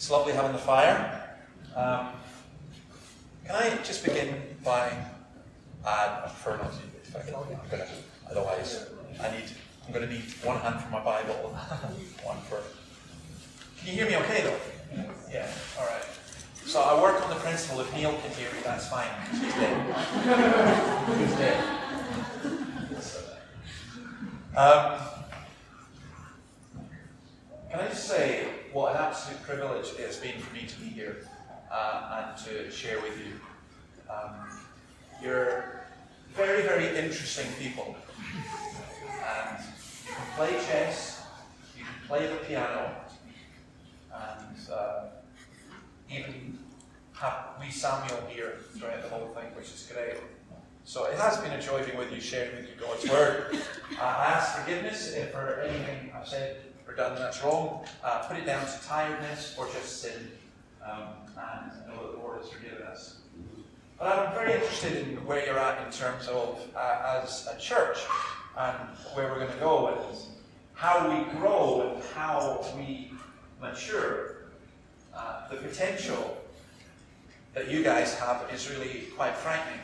It's lovely having the fire. Can I just begin by, I prefer not to, if I can, otherwise I'm going to need one hand for my Bible, one for, can you hear me okay though? Yeah, alright. So I work on the principle if Neil can hear me, that's fine, he's dead. He's dead. Can I just say what an absolute privilege it has been for me to be here and to share with you. You're very, very interesting people. And you can play chess, you can play the piano, and even have wee Samuel here throughout the whole thing, which is great. So it has been a joy being with you, sharing with you God's Word. I ask forgiveness if for anything I've said or done that's wrong. Put it down to tiredness or just sin, and know that the Lord has forgiven us. But I'm very interested in where you're at in terms of, as a church, and where we're going to go, and how we grow and how we mature. The potential that you guys have is really quite frightening.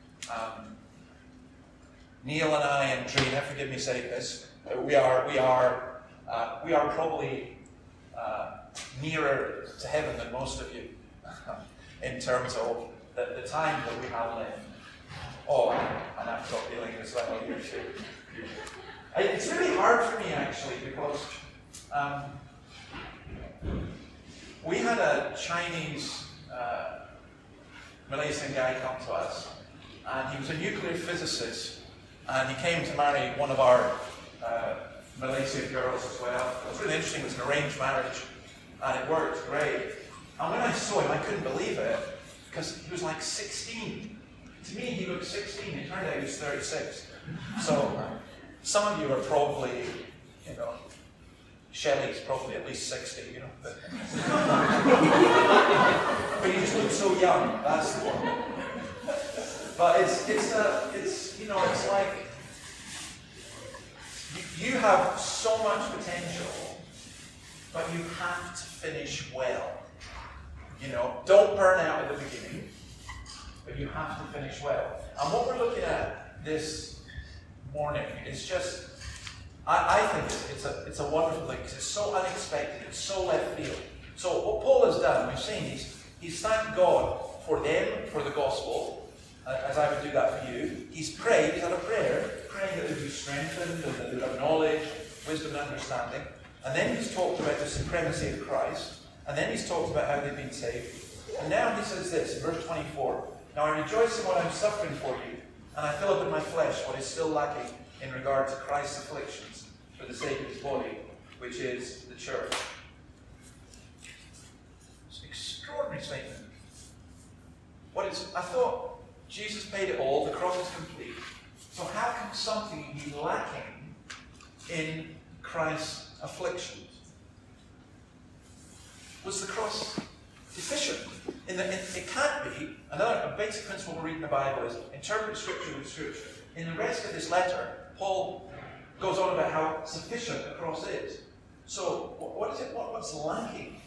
Neil and I and Trina, forgive me saying this, we are probably nearer to heaven than most of you in terms of the time that we have left. Oh, and I've got dealing as well here too. It's really hard for me actually because we had a Chinese Malaysian guy come to us, and he was a nuclear physicist, and he came to marry one of our Malaysian girls as well. It was really interesting. It was an arranged marriage, and it worked great. And when I saw him, I couldn't believe it, because he was like 16. To me, he looked 16. It turned out he was 36. So some of you are probably, Shelley's probably at least 60, But you just look so young. That's the one. But it's like you have so much potential, but you have to finish well. Don't burn out at the beginning, but you have to finish well. And what we're looking at this morning is just, I think it's a wonderful thing, because it's so unexpected, it's so left field. So what Paul has done, we've seen, he's thanked God for them, for the gospel, as I would do that for you. He's prayed, he's had a prayer, praying that they would be strengthened, and that they would have knowledge, wisdom and understanding. And then he's talked about the supremacy of Christ, and then he's talked about how they've been saved. And now he says this, in verse 24, "Now I rejoice in what I'm suffering for you, and I fill up in my flesh what is still lacking in regard to Christ's afflictions, for the sake of his body, which is the church." It's an extraordinary statement. I thought Jesus paid it all, the cross is complete. So how can something be lacking in Christ's afflictions? Was the cross deficient? It can't be. A basic principle we read in the Bible is interpret Scripture with Scripture. In the rest of this letter, Paul goes on about how sufficient the cross is. So, what is it? What's lacking?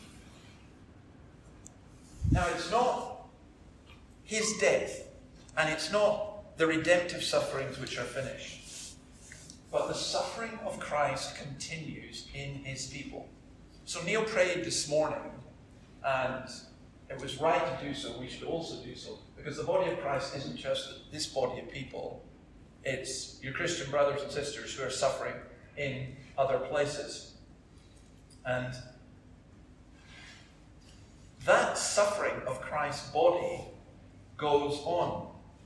Now, it's not his death, and it's not the redemptive sufferings which are finished, but the suffering of Christ continues in his people. So Neil prayed this morning, and it was right to do so. We should also do so, because the body of Christ isn't just this body of people. It's your Christian brothers and sisters who are suffering in other places. And that suffering of Christ's body goes on.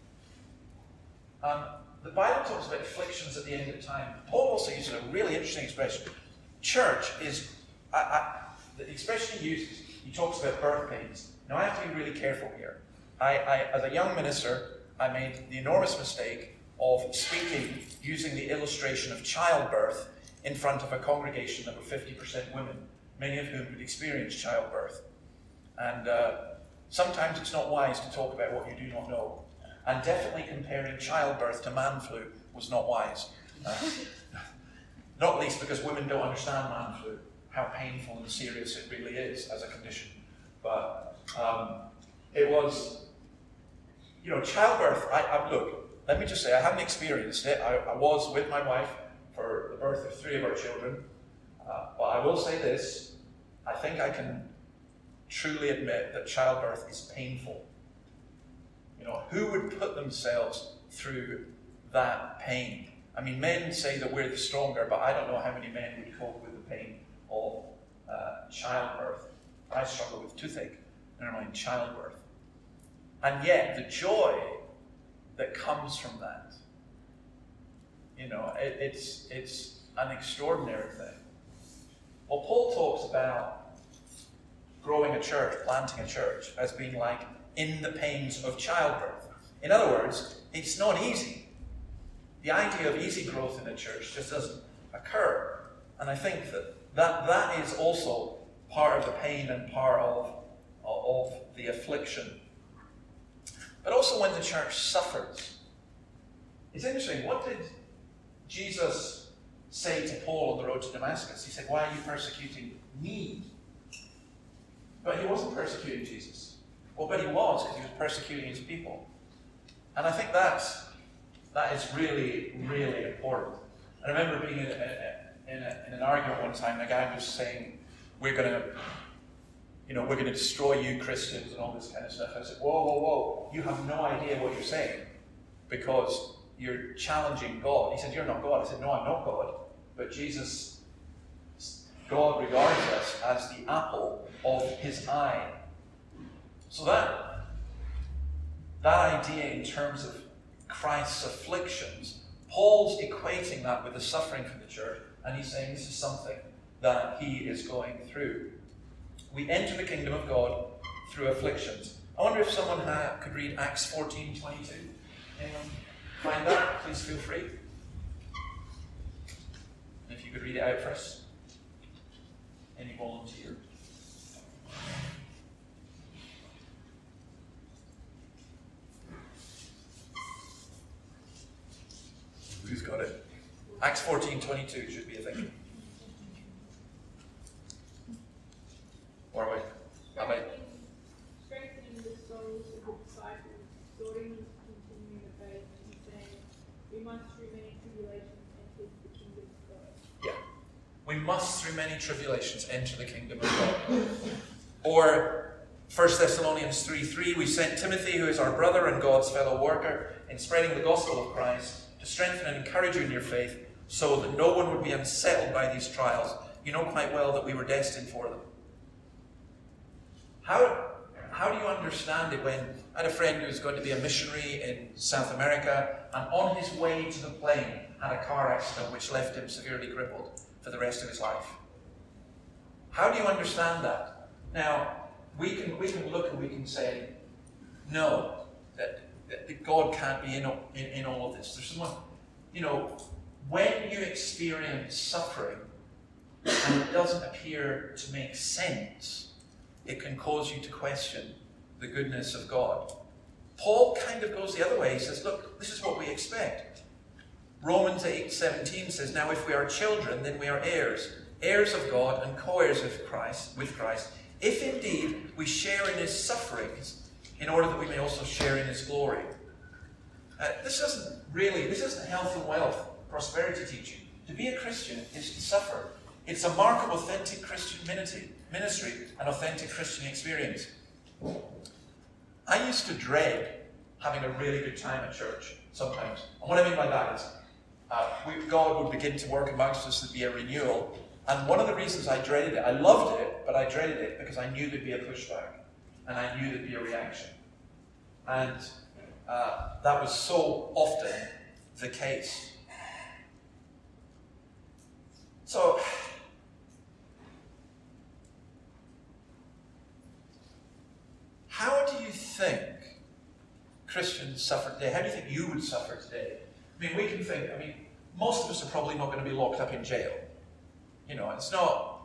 The Bible talks about afflictions at the end of time. Paul also uses a really interesting expression. Church is, the expression he uses, he talks about birth pains. Now I have to be really careful here. As a young minister, I made the enormous mistake of speaking using the illustration of childbirth in front of a congregation that were 50% women, many of whom had experienced childbirth. And sometimes it's not wise to talk about what you do not know. And definitely comparing childbirth to man flu was not wise. Not least because women don't understand man flu. how painful and serious it really is as a condition. But it was, childbirth. Look, let me just say, I haven't experienced it. I was with my wife for the birth of 3 of our children. But I will say this, I think I can truly admit that childbirth is painful. Who would put themselves through that pain? I mean, men say that we're the stronger, but I don't know how many men would cope with the pain of childbirth. I struggle with toothache, never mind childbirth. And yet, the joy that comes from that, it's an extraordinary thing. Well, Paul talks about growing a church, planting a church, as being like in the pains of childbirth. In other words, it's not easy. The idea of easy growth in a church just doesn't occur. And I think that is also part of the pain and part of the affliction. But also when the church suffers. It's interesting, what did Jesus say to Paul on the road to Damascus? He said, "Why are you persecuting me?" But he wasn't persecuting Jesus. Well, but he was, because he was persecuting his people. And I think that is really, really important. I remember being in an argument one time, and a guy was saying, we're going to destroy you Christians and all this kind of stuff. I said, whoa, you have no idea what you're saying, because you're challenging God. He said, "You're not God." I said, "No, I'm not God. But God regards us as the apple of his eye." So that idea in terms of Christ's afflictions, Paul's equating that with the suffering from the church, and he's saying this is something that he is going through. We enter the kingdom of God through afflictions. I wonder if someone could read Acts 14:22. Anyone find that? Please feel free. And if you could read it out for us. Any volunteer? Who's got it? Acts 14:22 should be a thing. Or wait, strengthening the souls of the disciples, exhorting them to continue in the faith, and saying, "We must through many tribulations enter the kingdom of God." Yeah. We must through many tribulations enter the kingdom of God. Or 1 Thessalonians 3:3, we sent Timothy, who is our brother and God's fellow worker, in spreading the gospel of Christ, to strengthen and encourage you in your faith, so that no one would be unsettled by these trials. You know quite well that we were destined for them. How do you understand it when I had a friend who was going to be a missionary in South America, and on his way to the plane had a car accident which left him severely crippled for the rest of his life? How do you understand that? Now, we can look and we can say, no, that God can't be in all of this. There's someone, when you experience suffering and it doesn't appear to make sense, it can cause you to question the goodness of God. Paul kind of goes the other way. He says, look, this is what we expect. Romans 8:17 says, "Now if we are children, then we are heirs, heirs of God and co-heirs with Christ, if indeed we share in his sufferings, in order that we may also share in his glory." This isn't health and wealth, prosperity teaching. To be a Christian is to suffer. It's a mark of authentic Christian ministry, an authentic Christian experience. I used to dread having a really good time at church sometimes. And what I mean by that is God would begin to work amongst us, there'd be a renewal. And one of the reasons I dreaded it, I loved it, but I dreaded it because I knew there'd be a pushback. And I knew there'd be a reaction. And that was so often the case. So, how do you think Christians suffer today? How do you think you would suffer today? We can think, most of us are probably not going to be locked up in jail. It's not...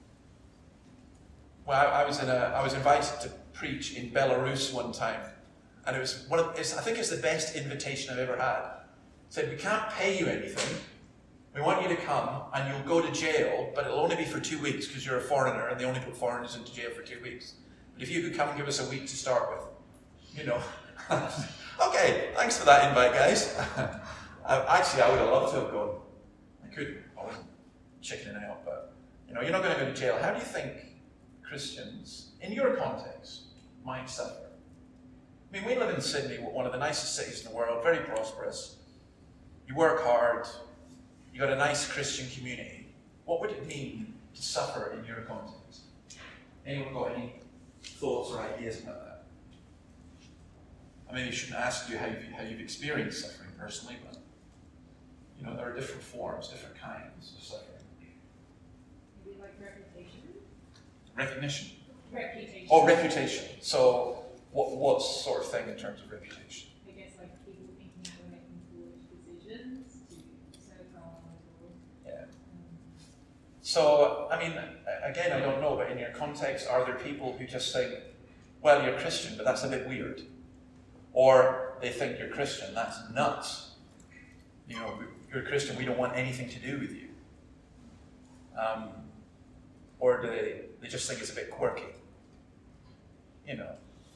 Well, I was invited to preach in Belarus one time, and it was I think it's the best invitation I've ever had. It said, "We can't pay you anything, We want you to come and you'll go to jail, but it'll only be for 2 weeks because you're a foreigner and they only put foreigners into jail for 2 weeks. But if you could come and give us a week to start with, you know. Okay, thanks for that invite, guys. Actually, I would have loved to have gone. I couldn't. I wasn't chickening out, but, you know, you're not going to go to jail. How do you think Christians, in your context, might suffer? I mean, we live in Sydney, one of the nicest cities in the world, very prosperous. You work hard. You've got a nice Christian community. What would it mean to suffer in your context? Anyone got any thoughts or ideas about that? I maybe shouldn't ask you how you've experienced suffering personally, but you know, there are different forms, different kinds of suffering. Maybe like reputation? Recognition? Reputation. Oh, reputation. So what sort of thing in terms of reputation? I guess like people thinking that we're making foolish decisions to serve God or... Yeah. So, I mean, again, I don't know, but in your context, are there people who just think, well, you're Christian, but that's a bit weird? Or they think you're Christian, that's nuts. You know, you're a Christian, we don't want anything to do with you. Or do they just think it's a bit quirky? You know.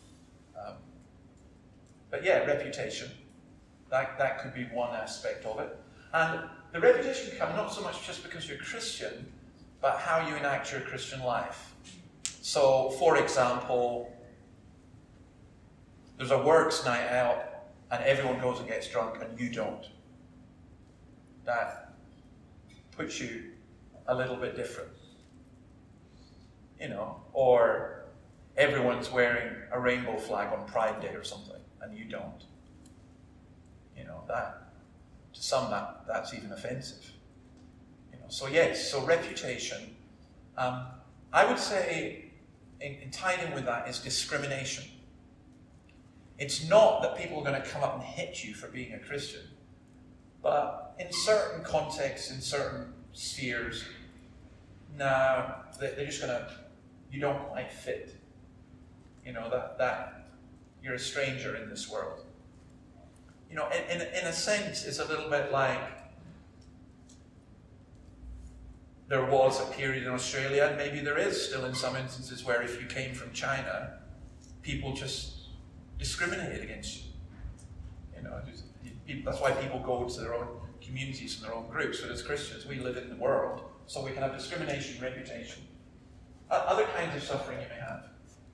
But yeah, reputation. That could be one aspect of it. And the reputation can come not so much just because you're Christian, but how you enact your Christian life. So, for example, there's a works night out and everyone goes and gets drunk and you don't. That puts you a little bit different. You know, or everyone's wearing a rainbow flag on Pride Day or something and you don't. You know, that, to some that's even offensive. You know, so yes, so reputation. I would say, tied in with that is discrimination. It's not that people are going to come up and hit you for being a Christian, but in certain contexts, in certain spheres, no, they're just going to, you don't quite fit. You know, that you're a stranger in this world. You know, in a sense, it's a little bit like there was a period in Australia, and maybe there is still in some instances, where if you came from China, people just discriminated against you. You know, that's why people go to their own communities and their own groups. But as Christians, we live in the world, so we can have discrimination, reputation. Other kinds of suffering you may have.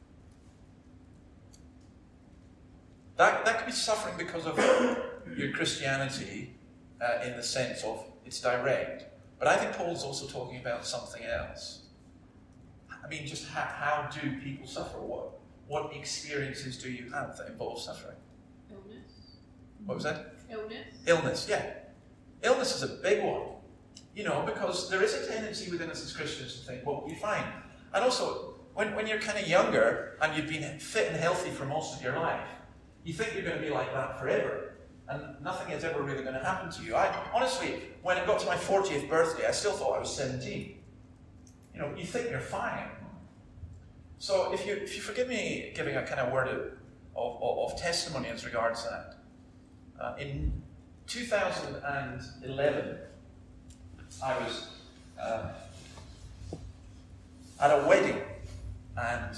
That could be suffering because of your Christianity, in the sense of it's direct. But I think Paul's also talking about something else. I mean, just how do people suffer? What experiences do you have that involve suffering? Illness. What was that? Illness. Illness, yeah. Illness is a big one. You know, because there is a tendency within us as Christians to think, well, we'll be fine. And also, when you're kind of younger and you've been fit and healthy for most of your life, you think you're going to be like that forever. And nothing is ever really going to happen to you. Honestly, when it got to my 40th birthday, I still thought I was 17. You know, you think you're fine. So if you forgive me giving a kind of word of testimony as regards that, in 2011, I was at a wedding, and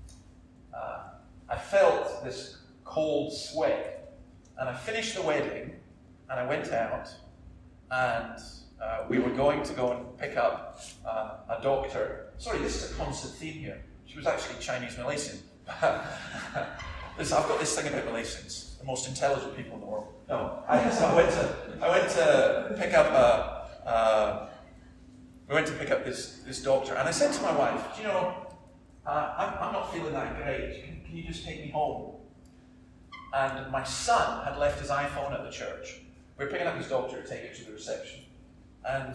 I felt this cold sweat. And I finished the wedding, and I went out, and we were going to go and pick up a doctor. Sorry, this is a constant theme here. She was actually Chinese Malaysian. I've got this thing about Malaysians, the most intelligent people in the world. No, I went to pick up we went to pick up this doctor, and I said to my wife, do you know, I'm not feeling that great. Can you just take me home? And my son had left his iPhone at the church. We were picking up his doctor to take it to the reception. And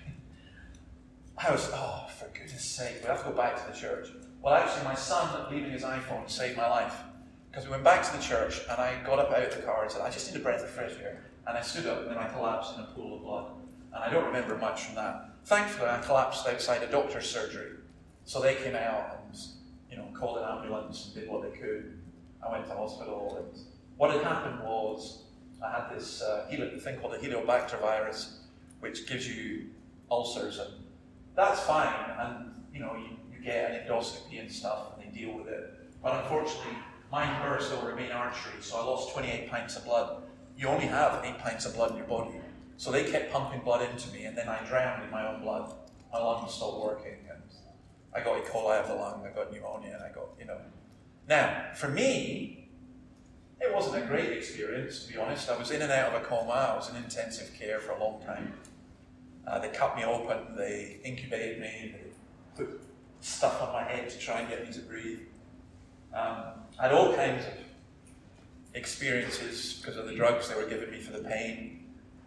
I was, oh, for goodness sake, we have to go back to the church. Well, actually, my son leaving his iPhone saved my life. Because we went back to the church, and I got up out of the car and said, I just need a breath of fresh air. And I stood up, and then I collapsed in a pool of blood. And I don't remember much from that. Thankfully, I collapsed outside a doctor's surgery. So they came out and, you know, called an ambulance and did what they could. I went to hospital, and what had happened was I had this thing called a Heliobacter virus, which gives you ulcers, and that's fine. And you get an endoscopy and stuff, and they deal with it. But unfortunately, mine burst over a main artery, so I lost 28 pints of blood. You only have 8 pints of blood in your body. So they kept pumping blood into me, and then I drowned in my own blood. My lungs stopped working, and I got E. coli of the lung, I got pneumonia, and I got, Now, for me, it wasn't a great experience, to be honest. I was in and out of a coma. I was in intensive care for a long time. They cut me open, they incubated me, they put stuff on my head to try and get me to breathe. I had all kinds of experiences because of the drugs they were giving me for the pain.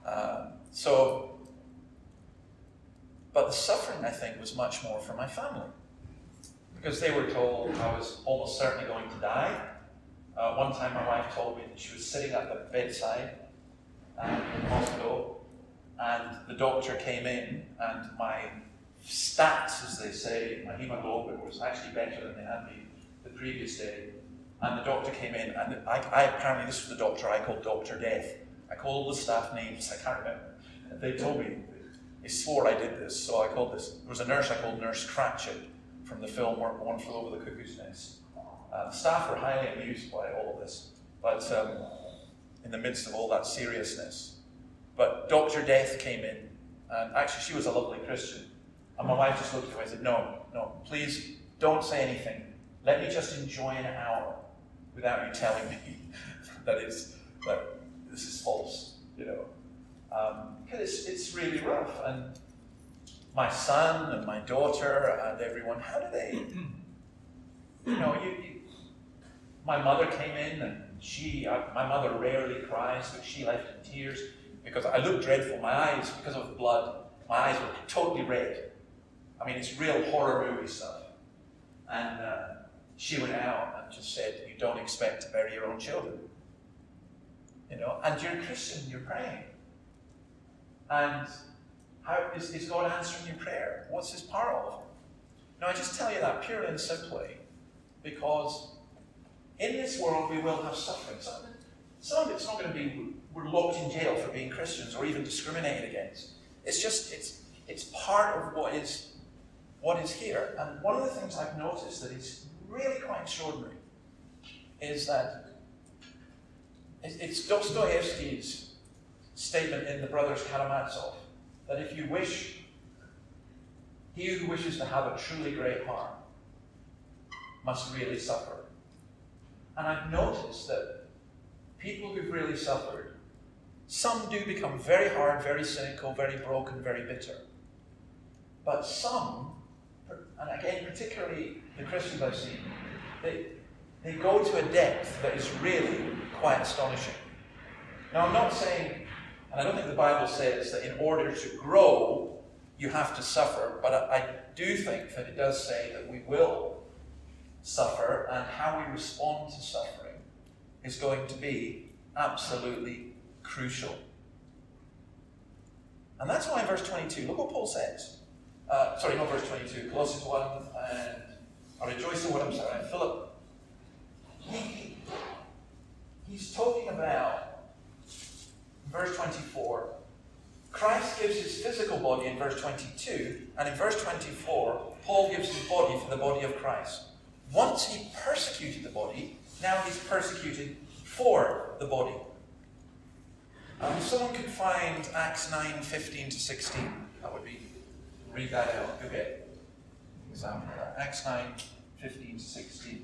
But the suffering, I think, was much more for my family. Because they were told I was almost certainly going to die. One time my wife told me that she was sitting at the bedside in the hospital, and the doctor came in, and my stats, as they say, my hemoglobin was actually better than they had me the previous day. And the doctor came in, and I apparently, this was the doctor I called Dr. Death. I called all the staff names, I can't remember. And they told me, they swore I did this, so I called this. There was a nurse I called Nurse Cratchit from the film One Flew Over the Cuckoo's Nest. The staff were highly amused by all of this, but in the midst of all that seriousness. But Dr. Death came in, and actually she was a lovely Christian. And my wife just looked at me and said, no, please don't say anything. Let me just enjoy an hour without you telling me that this is false, because it's really rough. And my son and my daughter and everyone, how do they, my mother came in, and my mother rarely cries, but she left in tears because I looked dreadful. My eyes, because of the blood, my eyes were totally red. I mean, it's real horror movie stuff. And she went out and just said, you don't expect to bury your own children. And you're a Christian, you're praying. And how is God answering your prayer? What's his part of? Now, I just tell you that purely and simply because in this world we will have suffering. Some of it's not going to be we're locked in jail for being Christians or even discriminated against. It's just, it's part of what is here. And one of the things I've noticed that is really quite extraordinary is that it's Dostoevsky's statement in The Brothers Karamazov that if you wish, he who wishes to have a truly great heart must really suffer. And I've noticed that people who've really suffered, some do become very hard, very cynical, very broken, very bitter. But some, and again, particularly the Christians I've seen, they go to a depth that is really quite astonishing. Now, I'm not saying, and I don't think the Bible says that in order to grow, you have to suffer, but I do think that it does say that we will suffer, and how we respond to suffering is going to be absolutely crucial. And that's why in verse 22, look what Paul says. Sorry, not verse 22, Colossians 1, and I rejoice in what I'm saying. Philip, he's talking about, verse 24, Christ gives his physical body in verse 22, and in verse 24, Paul gives his body for the body of Christ. Once he persecuted the body, now he's persecuted for the body. If someone could find Acts 9:15-16, that would be, read that out. Okay. Example of that. Acts 9:15-16.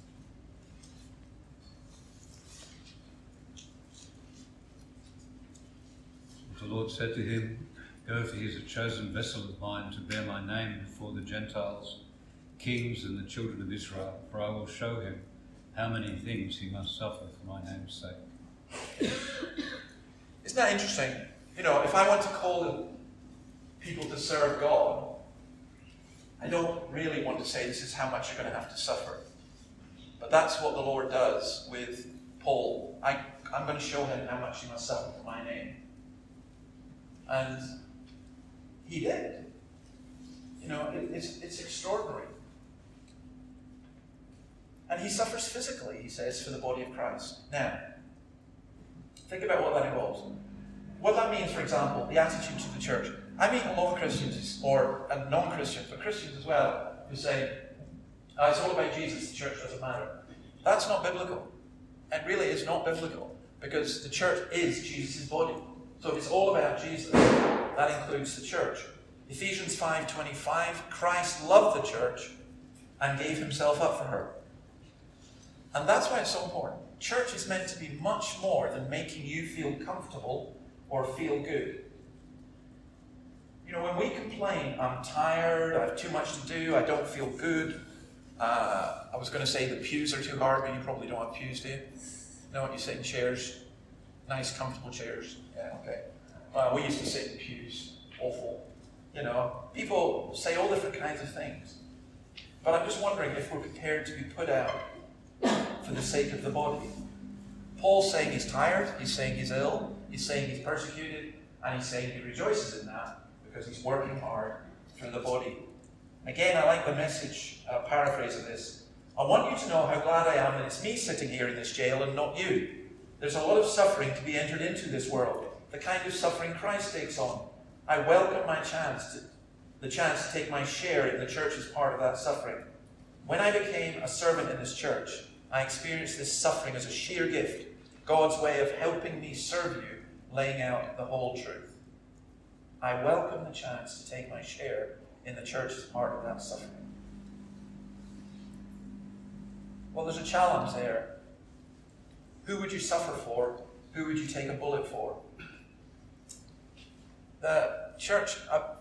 The Lord said to him, "Go, for he is a chosen vessel of mine to bear my name before the Gentiles, kings and the children of Israel, for I will show him how many things he must suffer for my name's sake." Isn't that interesting? If I want to call people to serve God, I don't really want to say this is how much you're going to have to suffer. But that's what the Lord does with Paul. I'm going to show him how much he must suffer for my name. And he did. It's extraordinary. And he suffers physically, he says, for the body of Christ. Now, think about what that involves. what that means, for example, the attitude to the church. I meet a lot of Christians, or non-Christians, but Christians as well, who say, it's all about Jesus, the church doesn't matter. That's not biblical. It really is not biblical, because the church is Jesus' body. So if it's all about Jesus, that includes the church. Ephesians 5:25, Christ loved the church and gave himself up for her. And that's why it's so important. Church is meant to be much more than making you feel comfortable or feel good. You know, when we complain, I'm tired, I have too much to do, I don't feel good. I was going to say the pews are too hard, but you probably don't have pews, do you? No, you sit in chairs. Nice, comfortable chairs. Yeah, okay. We used to sit in pews. Awful. You know, people say all different kinds of things. But I'm just wondering if we're prepared to be put out for the sake of the body. Paul's saying he's tired, he's saying he's ill, he's saying he's persecuted, and he's saying he rejoices in that because he's working hard for the body. Again, I like the Message paraphrase of this. I want you to know how glad I am that it's me sitting here in this jail and not you. There's a lot of suffering to be entered into this world, the kind of suffering Christ takes on. I welcome the chance to take my share in the church's part of that suffering. When I became a servant in this church, I experienced this suffering as a sheer gift, God's way of helping me serve you, laying out the whole truth. I welcome the chance to take my share in the church's part of that suffering. Well, there's a challenge there. Who would you suffer for? Who would you take a bullet for? The church,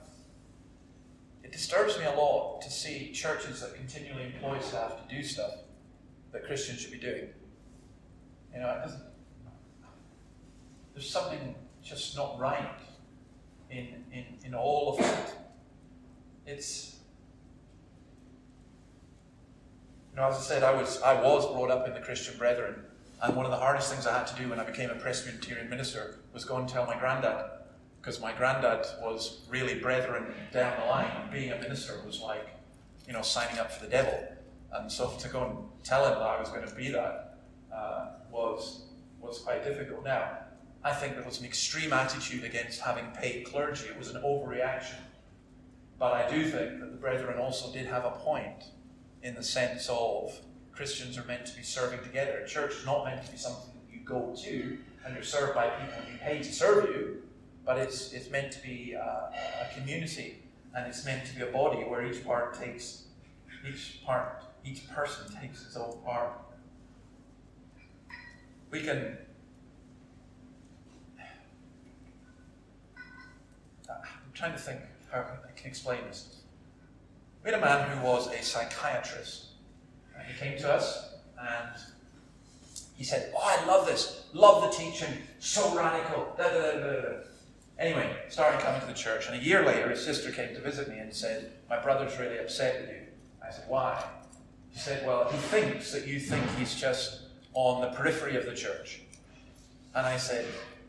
it disturbs me a lot to see churches that continually employ staff to do stuff that Christians should be doing. You know, there's something just not right in all of it. It's, you know, as I said, I was brought up in the Christian Brethren, and one of the hardest things I had to do when I became a Presbyterian minister was go and tell my granddad, because my granddad was really Brethren down the line, and being a minister was like, you know, signing up for the devil. And so to go and tell him that I was going to be that was quite difficult. Now, I think there was an extreme attitude against having paid clergy. It was an overreaction. But I do think that the Brethren also did have a point in the sense of Christians are meant to be serving together. A church is not meant to be something that you go to and you're served by people who pay to serve you, but it's meant to be a community, and it's meant to be a body where each person takes its own part. I'm trying to think how I can explain this. We had a man who was a psychiatrist. He came to us and he said, I love this, love the teaching, so radical, da, da, da, da, da. Anyway, started coming to the church, and a year later his sister came to visit me and said, my brother's really upset with you. I said, why? She said, well, he thinks that you think he's just on the periphery of the church. And I said,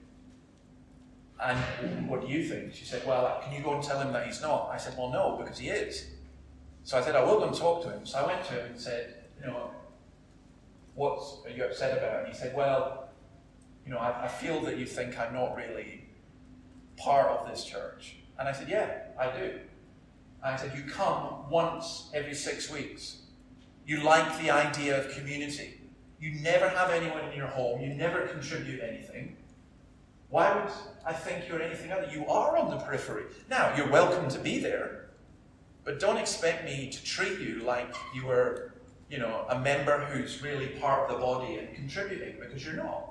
and what do you think? She said, well, can you go and tell him that he's not? I said, well, no, because he is. So I said, I will go and talk to him. So I went to him and said, you know, what are you upset about? And he said, well, you know, I feel that you think I'm not really part of this church. And I said, yeah, I do. And I said, you come once every 6 weeks. You like the idea of community. You never have anyone in your home. You never contribute anything. Why would I think you're anything other? You are on the periphery. Now, you're welcome to be there, but don't expect me to treat you like you were, you know, a member who's really part of the body and contributing, because you're not.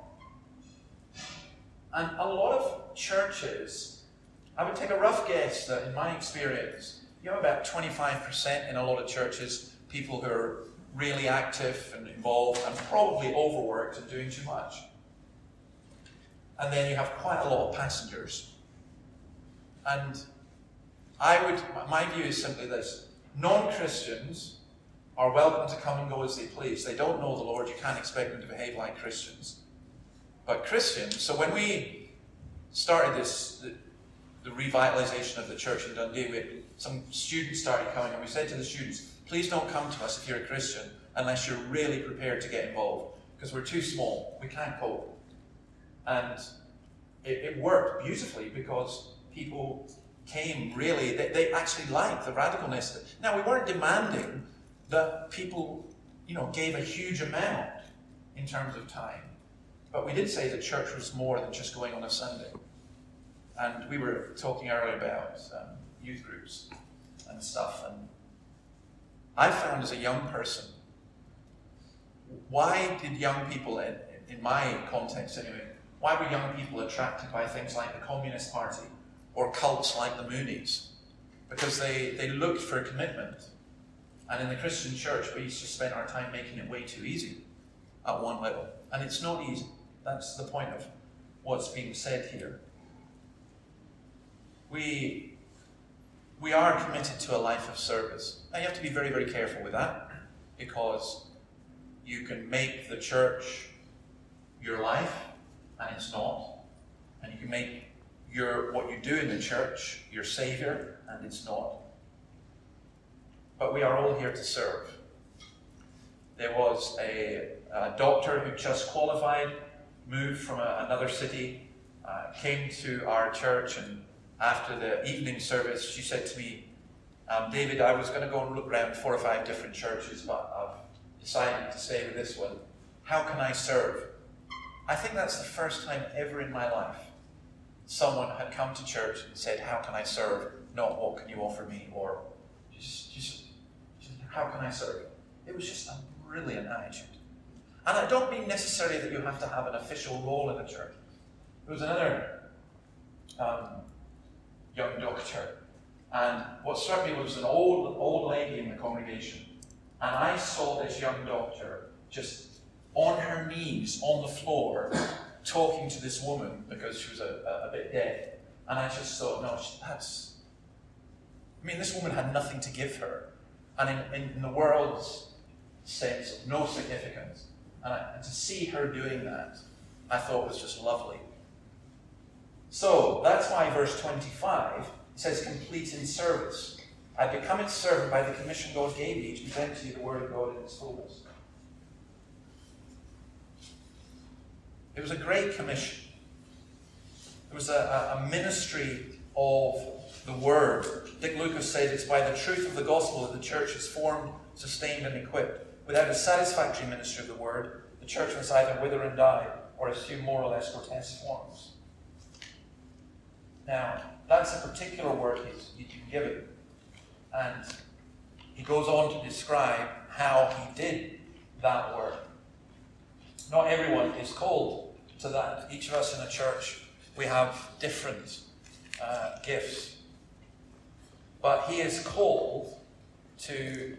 And a lot of churches, I would take a rough guess that in my experience, you have about 25% in a lot of churches, people who are really active and involved and probably overworked and doing too much. And then you have quite a lot of passengers. And my view is simply this. Non-Christians are welcome to come and go as they please. They don't know the Lord. You can't expect them to behave like Christians. But Christians, so when we started the revitalization of the church in Dundee, some students started coming, and we said to the students, please don't come to us if you're a Christian unless you're really prepared to get involved, because we're too small. We can't cope. And it worked beautifully because people came really, they actually liked the radicalness. Now, we weren't demanding that people, gave a huge amount in terms of time. But we did say that church was more than just going on a Sunday. And we were talking earlier about youth groups and stuff. And I found as a young person, why did young people, in my context anyway, why were young people attracted by things like the Communist Party or cults like the Moonies? Because they looked for a commitment. And in the Christian church, we used to spend our time making it way too easy at one level. And it's not easy. That's the point of what's being said here. We are committed to a life of service. Now you have to be very, very careful with that, because you can make the church your life, and it's not. And you can make what you do in the church your saviour, and it's not. But we are all here to serve. There was a doctor who just qualified, moved from another city, came to our church, and after the evening service, she said to me, David, I was going to go and look around 4 or 5 different churches, but I've decided to stay with this one. How can I serve? I think that's the first time ever in my life someone had come to church and said, how can I serve? Not what can you offer me? Or just how can I serve? It was just a brilliant attitude. And I don't mean necessarily that you have to have an official role in the church. There was another young doctor, and what struck me was an old lady in the congregation, and I saw this young doctor just on her knees on the floor talking to this woman because she was a bit deaf, and I just thought, no, this woman had nothing to give her, and in the world's sense of no significance, and to see her doing that, I thought was just lovely. So that's why verse 25 says, complete in service. I become its servant by the commission God gave me to present to you the word of God in its fullness. It was a great commission. It was a ministry of the word. Dick Lucas said it's by the truth of the gospel that the church is formed, sustained, and equipped. Without a satisfactory ministry of the word, the church must either wither and die or assume more or less grotesque forms. Now, that's a particular word he's been given. And he goes on to describe how he did that work. Not everyone is called to that. Each of us in the church, we have different gifts. But he is called to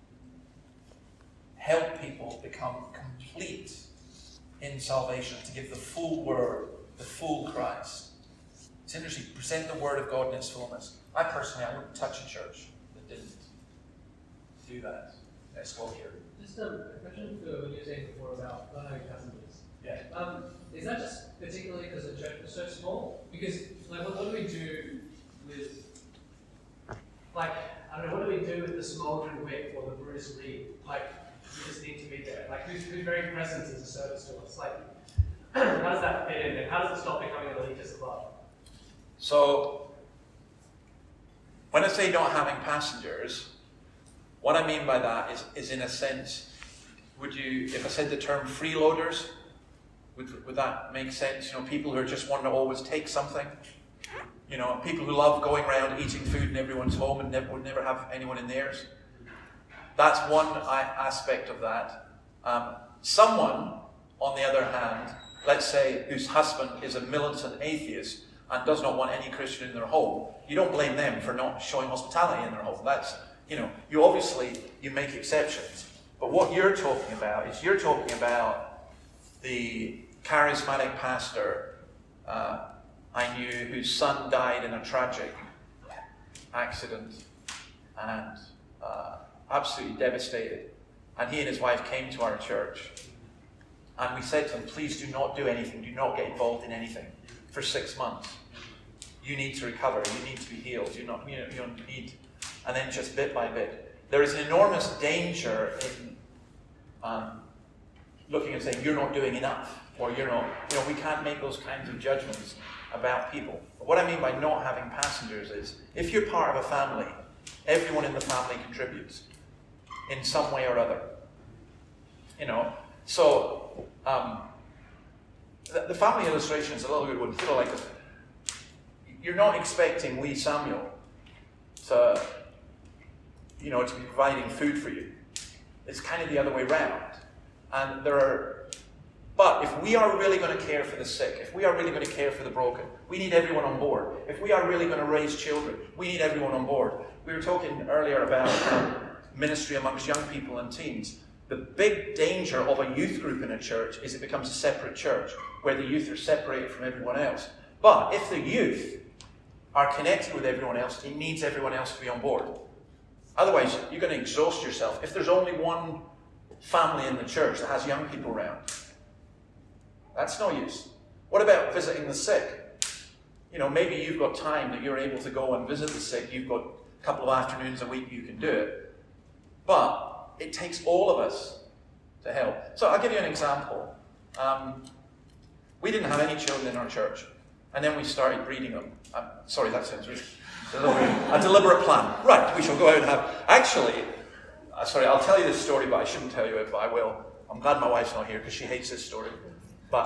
help people become complete in salvation, to give the full word, the full Christ. It's interesting, present the word of God in its fullness. I wouldn't touch a church that didn't do that. Let's go here. Just a question for what you were saying before about having passengers. Yeah. Is that just particularly because the church is so small? Because, what do we do with, what do we do with the smouldering wick or the Bruce Lee? You just need to be there. Whose very presence is a service to us? How does that fit in, and how does it stop becoming an elitist club? So, when I say not having passengers, what I mean by that is in a sense, if I said the term freeloaders, would that make sense? People who are just want to always take something. People who love going around eating food in everyone's home and would never have anyone in theirs. That's one aspect of that. Someone, on the other hand, let's say whose husband is a militant atheist and does not want any Christian in their home, you don't blame them for not showing hospitality in their home. That's, you obviously make exceptions. But what you're talking about is the charismatic pastor I knew whose son died in a tragic accident and absolutely devastated. And he and his wife came to our church. And we said to them, please do not do anything. Do not get involved in anything for 6 months. You need to recover. You need to be healed. You don't need. And then just bit by bit. There is an enormous danger in looking and saying, you're not doing enough, or you're not, we can't make those kinds of judgments about people. But what I mean by not having passengers is, if you're part of a family, everyone in the family contributes in some way or other. So the family illustration is a little good one. Sort of like this. You're not expecting wee Samuel to be providing food for you. It's kind of the other way round. And but if we are really going to care for the sick, if we are really going to care for the broken, we need everyone on board. If we are really going to raise children, we need everyone on board. We were talking earlier about ministry amongst young people and teens. The big danger of a youth group in a church is it becomes a separate church, where the youth are separated from everyone else. But if the youth are connected with everyone else, it needs everyone else to be on board. Otherwise, you're going to exhaust yourself. If there's only one family in the church that has young people around, that's no use. What about visiting the sick? Maybe you've got time that you're able to go and visit the sick. You've got a couple of afternoons a week you can do it. But it takes all of us to help. So I'll give you an example. We didn't have any children in our church. And then we started breeding them. Sorry, that sounds really... a deliberate plan. Right, we shall go out and have... Actually, I'll tell you this story, but I shouldn't tell you it, but I will. I'm glad my wife's not here, because she hates this story. But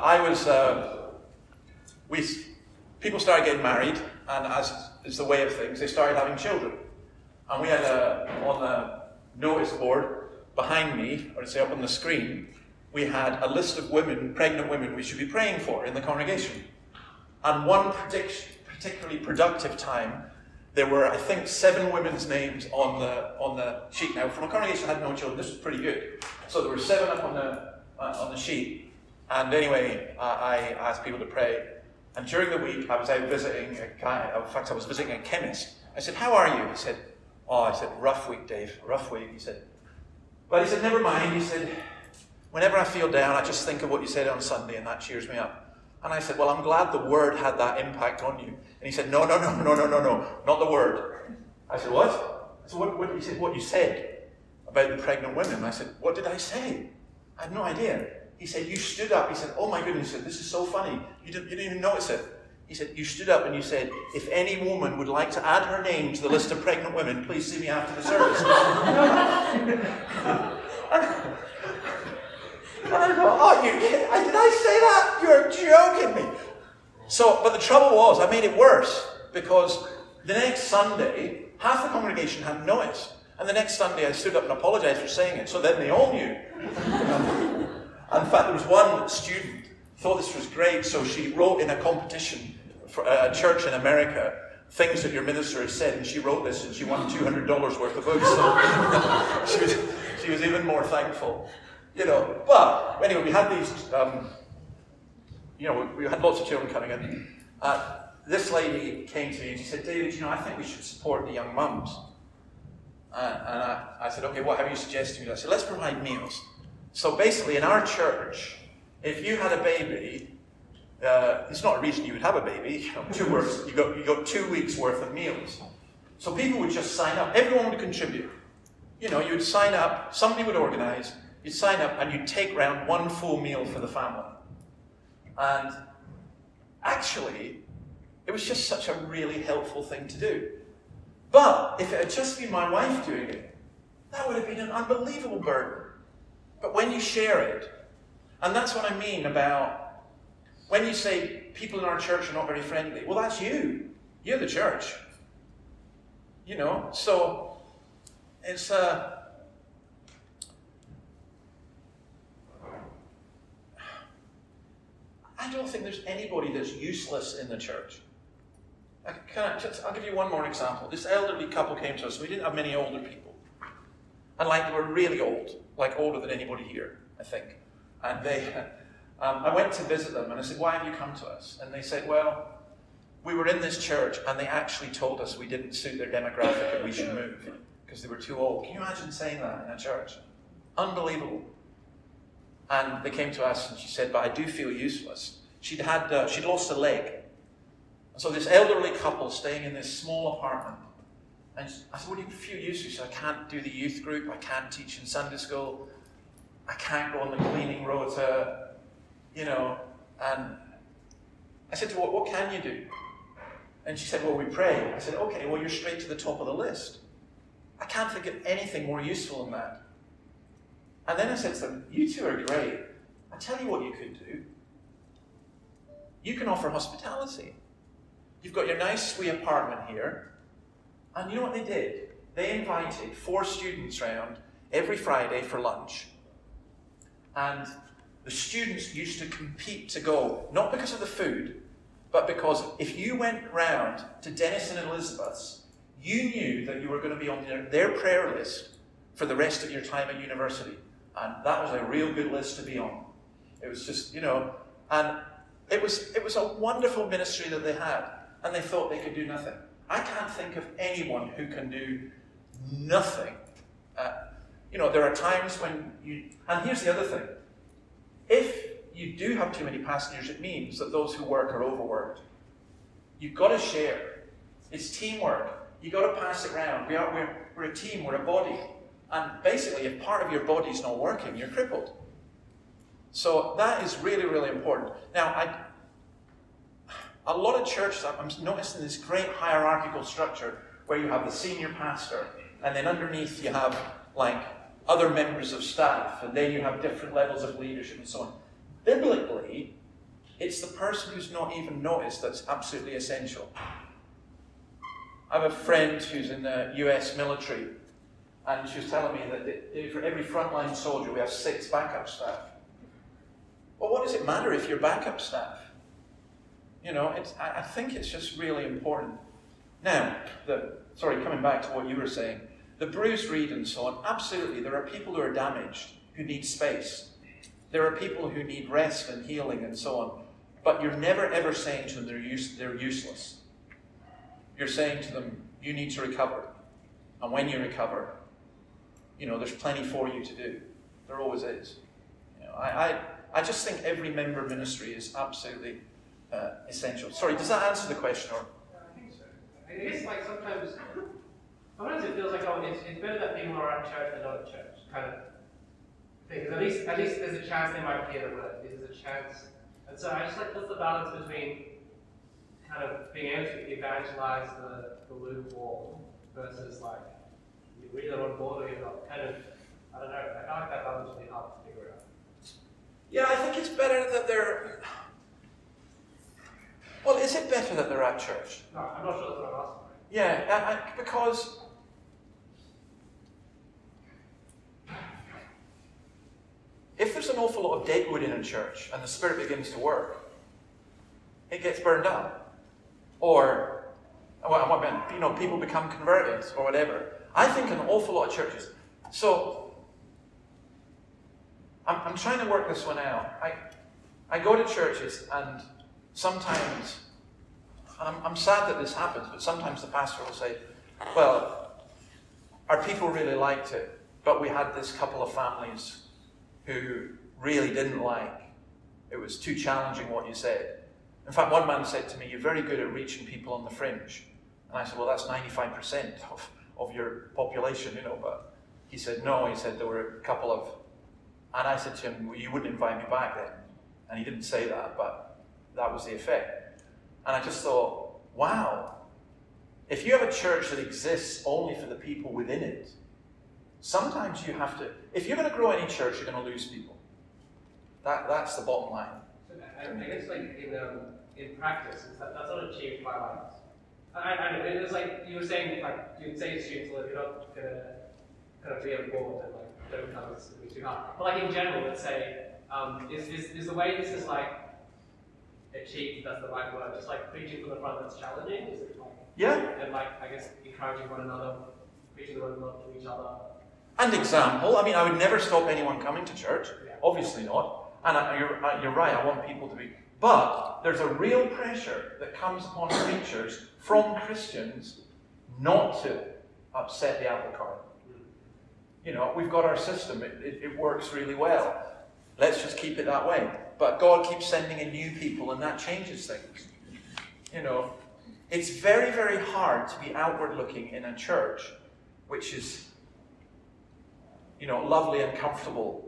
people started getting married, and as is the way of things, they started having children. And we had on the notice board behind me, or say up on the screen, we had a list of pregnant women we should be praying for in the congregation. And one particularly productive time, there were, I think, 7 women's names on the sheet. Now, from a congregation that had no children, this was pretty good. So there were 7 up on the sheet. And anyway, I asked people to pray. And during the week, I was out visiting a guy. In fact, I was visiting a chemist. I said, "How are you?" He said, "Rough week, Dave, rough week." He said, "Never mind." He said, "Whenever I feel down, I just think of what you said on Sunday, and that cheers me up." And I said, "Well, I'm glad the word had that impact on you." And he said, No, not the word. I said, "What?" I said, "What?" He said, "What you said about the pregnant women." I said, "What did I say?" I had no idea. He said, "You stood up." He said, "Oh my goodness," he said, "this is so funny. You didn't even notice it." He said, "You stood up and you said, if any woman would like to add her name to the list of pregnant women, please see me after the service." And I go, "Oh, you kidding? Did I say that? You're joking me." But the trouble was, I made it worse, because the next Sunday, half the congregation hadn't noticed. And the next Sunday, I stood up and apologized for saying it, so then they all knew. And in fact, there was one student thought this was great, so she wrote in a competition for a church in America, things that your minister has said, and she wrote this, and she won $200 worth of books. So she was even more thankful. But anyway, we had these, we had lots of children coming in. This lady came to me and she said, "David, I think we should support the young mums." And I said, "Okay, what have you suggested?" I said, "Let's provide meals." So basically, in our church, if you had a baby, it's not a reason you would have a baby. You got 2 weeks worth of meals. So people would just sign up. Everyone would contribute. You would sign up. Somebody would organise. You'd sign up, and you'd take round one full meal for the family. And actually, it was just such a really helpful thing to do. But if it had just been my wife doing it, that would have been an unbelievable burden. But when you share it, and that's what I mean about when you say people in our church are not very friendly, well, that's you. You're the church. So it's I don't think there's anybody that's useless in the church. I'll give you one more example. This elderly couple came to us. We didn't have many older people. And they were really old, older than anybody here, I think. And I went to visit them and I said, "Why have you come to us?" And they said, "Well, we were in this church and they actually told us we didn't suit their demographic and we should move because they were too old." Can you imagine saying that in a church? Unbelievable. And they came to us and she said, "But I do feel useless." She'd lost a leg. And so this elderly couple staying in this small apartment. And I said, "What do you feel useless?" She said, "I can't do the youth group. I can't teach in Sunday school." I can't go on the cleaning rota, and I said to her, what can you do? And she said, well, we pray. I said, okay, well, you're straight to the top of the list. I can't think of anything more useful than that. And then I said to them, you two are great. I tell you what you could do. You can offer hospitality. You've got your nice sweet apartment here. And you know what they did? They invited 4 students round every Friday for lunch. And the students used to compete to go, not because of the food, but because if you went round to Denison and Elizabeth's, you knew that you were going to be on their prayer list for the rest of your time at university. And that was a real good list to be on. It was just, and it was a wonderful ministry that they had. And they thought they could do nothing. I can't think of anyone who can do nothing. There are times when and here's the other thing. If you do have too many passengers, it means that those who work are overworked. You've got to share. It's teamwork. You've got to pass it around. We're a team, we're a body. And basically, if part of your body's not working, you're crippled. So that is really, really important. Now, a lot of churches, I'm noticing this great hierarchical structure where you have the senior pastor, and then underneath you have other members of staff, and then you have different levels of leadership and so on. Biblically, it's the person who's not even noticed that's absolutely essential. I have a friend who's in the US military, and she was telling me that for every frontline soldier, we have 6 backup staff. Well, what does it matter if you're backup staff? I think it's just really important. Now, coming back to what you were saying, the bruised reed and so on, absolutely, there are people who are damaged, who need space. There are people who need rest and healing and so on. But you're never ever saying to them they're useless. You're saying to them, you need to recover. And when you recover, there's plenty for you to do. There always is. I just think every member ministry is absolutely essential. Sorry, does that answer the question? Or? I think so. I guess sometimes it feels like, it's better that people are at church than not at church, kind of thing. Because at least there's a chance they might hear the word. There's a chance. And so I just what's the balance between kind of being able to evangelize the lukewarm versus you're either on board or you're not. Kind of, I don't know. I feel like that balance is really hard to figure out. Yeah, I think it's better that they're... Well, is it better that they're at church? No, I'm not sure that's what I'm asking. Yeah, because... if there's an awful lot of dead wood in a church and the Spirit begins to work, it gets burned up. Or, people become converted or whatever. I think an awful lot of churches... So, I'm trying to work this one out. I go to churches and sometimes, I'm sad that this happens, but sometimes the pastor will say, well, our people really liked it, but we had this couple of families who really didn't like. It was too challenging what you said. In fact, one man said to me, you're very good at reaching people on the fringe. And I said, well, that's 95% of your population, but he said, no, he said there were a couple of... And I said to him, well, you wouldn't invite me back then. And he didn't say that, but that was the effect. And I just thought, wow, if you have a church that exists only for the people within it, sometimes you have to, if you're going to grow any church, you're going to lose people. That's the bottom line. So I guess in practice, that's not achieved by I know, it's you were saying, you'd say to students, well, if you're not going to kind of be on board, then don't come, it's going to be too hard. But in general, let's say, is the way this is achieved, that's the right word, just preaching from the front that's challenging? Is it yeah. And I guess encouraging one another, preaching the word of love to each other? And example, I would never stop anyone coming to church, obviously not. And you're right, I want people to be... But there's a real pressure that comes upon preachers from Christians not to upset the apple cart. We've got our system, it works really well. Let's just keep it that way. But God keeps sending in new people and that changes things. It's very, very hard to be outward looking in a church which is, lovely and comfortable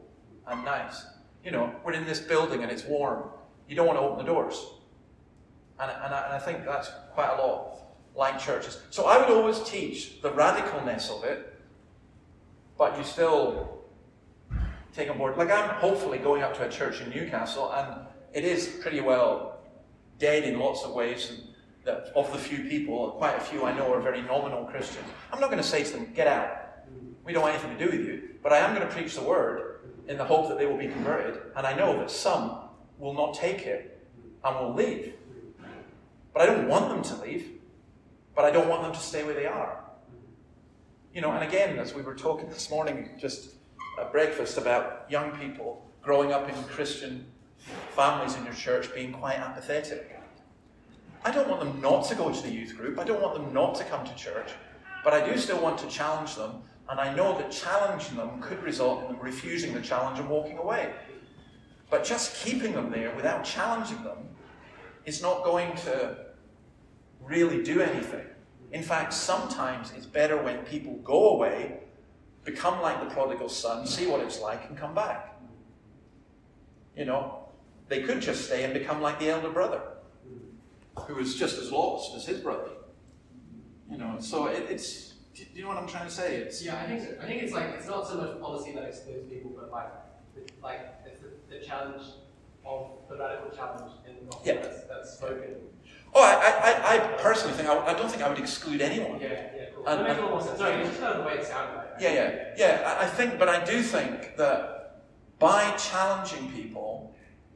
and nice. You know, we're in this building and it's warm. You don't want to open the doors. And I think that's quite a lot like churches. So I would always teach the radicalness of it, but you still take on board. Like, I'm hopefully going up to a church in Newcastle, and it is pretty well dead in lots of ways. And that of the few people, quite a few I know are very nominal Christians. I'm not going to say to them, get out. We don't want anything to do with you. But I am going to preach the word in the hope that they will be converted. And I know that some will not take it and will leave. But I don't want them to leave. But I don't want them to stay where they are. You know, and again, as we were talking this morning, just at breakfast, about young people growing up in Christian families in your church being quite apathetic. I don't want them not to go to the youth group. I don't want them not to come to church. But I do still want to challenge them. And I know that challenging them could result in them refusing the challenge and walking away. But just keeping them there without challenging them is not going to really do anything. In fact, sometimes it's better when people go away, become like the prodigal son, see what it's like, and come back. You know, they could just stay and become like the elder brother, who was just as lost as his brother. You know, so it's. Do you know what I'm trying to say? I think so. I think it's like, it's not so much policy that excludes people, but it's the challenge of the radical challenge in the gospel that's spoken. Oh, I personally think I don't think I would exclude anyone. Yeah, cool. That makes a lot more sense. No, it's just the way it sounded like. Yeah. I think, but I do think that by challenging people,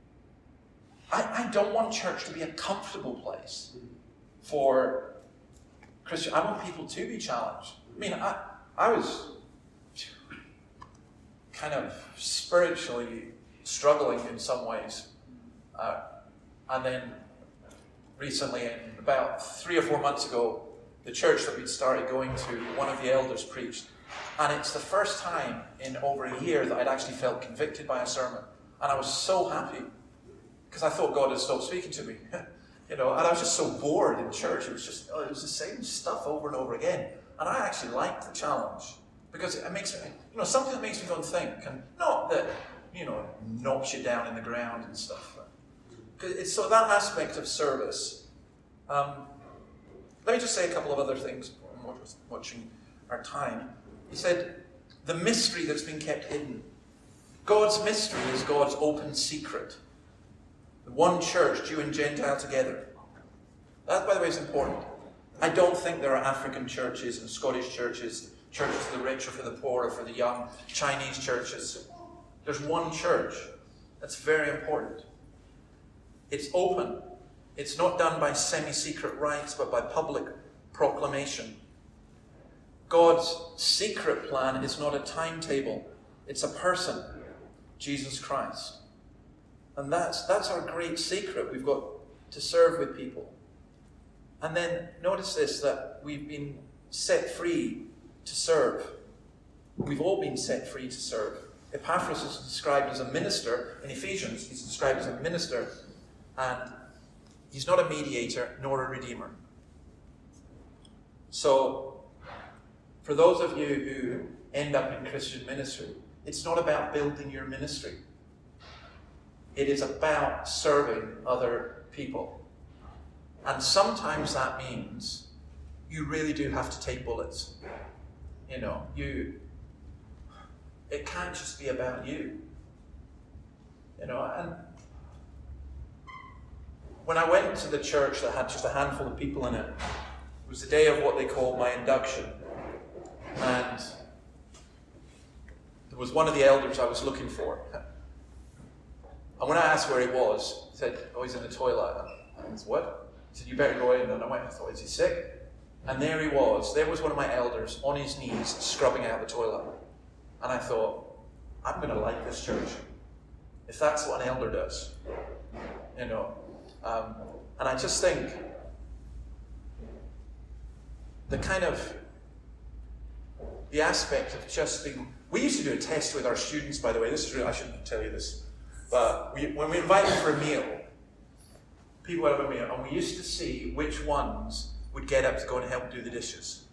I don't want church to be a comfortable place for Christian. I want people to be challenged. I mean, I was kind of spiritually struggling in some ways, and then recently, about 3 or 4 months ago, the church that we'd started going to, one of the elders preached, and it's the first time in over a year that I'd actually felt convicted by a sermon, and I was so happy because I thought God had stopped speaking to me. You know, and I was just so bored in church. It was the same stuff over and over again. And I actually liked the challenge because it makes it, you know, something that makes me go and think, and not that, you know, knocks you down in the ground and stuff. It's so that aspect of service. Let me just say a couple of other things. I'm watching our time. He said, the mystery that's been kept hidden. God's mystery is God's open secret. The one church, Jew and Gentile together. That, by the way, is important. I don't think there are African churches and Scottish churches, churches for the rich or for the poor or for the young, Chinese churches. There's one church. That's very important. It's open. It's not done by semi-secret rites, but by public proclamation. God's secret plan is not a timetable. It's a person, Jesus Christ. And that's our great secret. We've got to serve with people. And then notice this, that we've been set free to serve. We've all been set free to serve. Epaphras is described as a minister. In Ephesians, he's described as a minister. And he's not a mediator nor a redeemer. So, for those of you who end up in Christian ministry, it's not about building your ministry. It is about serving other people. And sometimes that means you really do have to take bullets. You know, it can't just be about you. You know, and when I went to the church that had just a handful of people in it, it was the day of what they called my induction. And there was one of the elders I was looking for. And when I asked where he was, he said, oh, he's in the toilet. And I said, what? He said, you better go in. And I thought, is he sick? And there he was. There was one of my elders on his knees scrubbing out the toilet. And I thought, I'm going to like this church. If that's what an elder does. You know. And I just think the aspect of just being... We used to do a test with our students, by the way. This is really, I shouldn't tell you this. But when we invite them for a meal, people would have a meal, and we used to see which ones would get up to go and help do the dishes.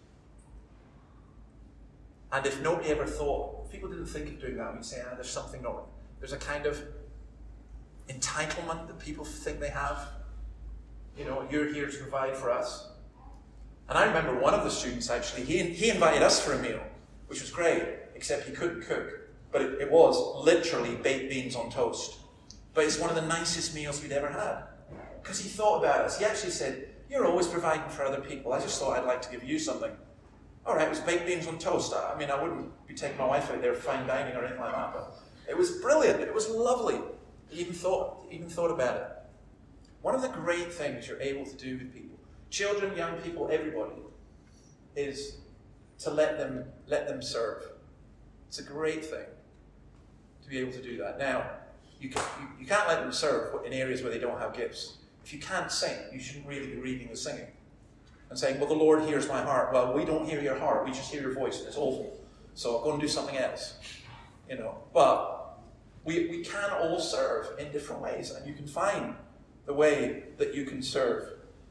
And if nobody ever thought, if people didn't think of doing that, we'd say, there's something wrong. There's a kind of entitlement that people think they have. You know, you're here to provide for us. And I remember one of the students actually, he invited us for a meal, which was great, except he couldn't cook. But it was literally baked beans on toast. But it's one of the nicest meals we'd ever had. Because he thought about us. He actually said, you're always providing for other people. I just thought I'd like to give you something. All right, it was baked beans on toast. I mean, I wouldn't be taking my wife out there for fine dining or anything like that. But it was brilliant. It was lovely. He even thought about it. One of the great things you're able to do with people, children, young people, everybody, is to let them serve. It's a great thing to be able to do that. Now, you can't let them serve in areas where they don't have gifts. If you can't sing, you shouldn't really be reading the singing and saying, well, the Lord hears my heart. Well, we don't hear your heart. We just hear your voice, and it's awful. So I'll go and do something else. You know, but we can all serve in different ways, and you can find the way that you can serve.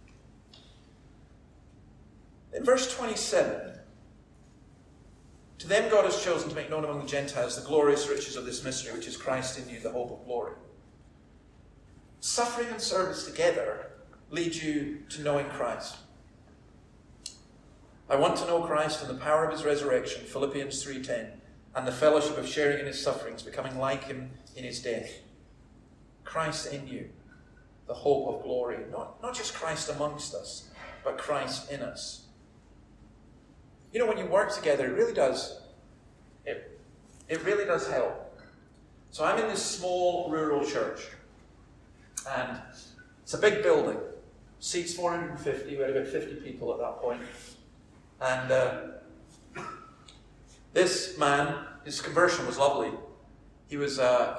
In verse 27, to them God has chosen to make known among the Gentiles the glorious riches of this mystery, which is Christ in you, the hope of glory. Suffering and service together lead you to knowing Christ. I want to know Christ and the power of his resurrection, Philippians 3:10, and the fellowship of sharing in his sufferings, becoming like him in his death. Christ in you, the hope of glory. Not just Christ amongst us, but Christ in us. You know, when you work together, it really does help. So I'm in this small rural church, and it's a big building. Seats 450, we had about 50 people at that point. And this man, his conversion was lovely. He was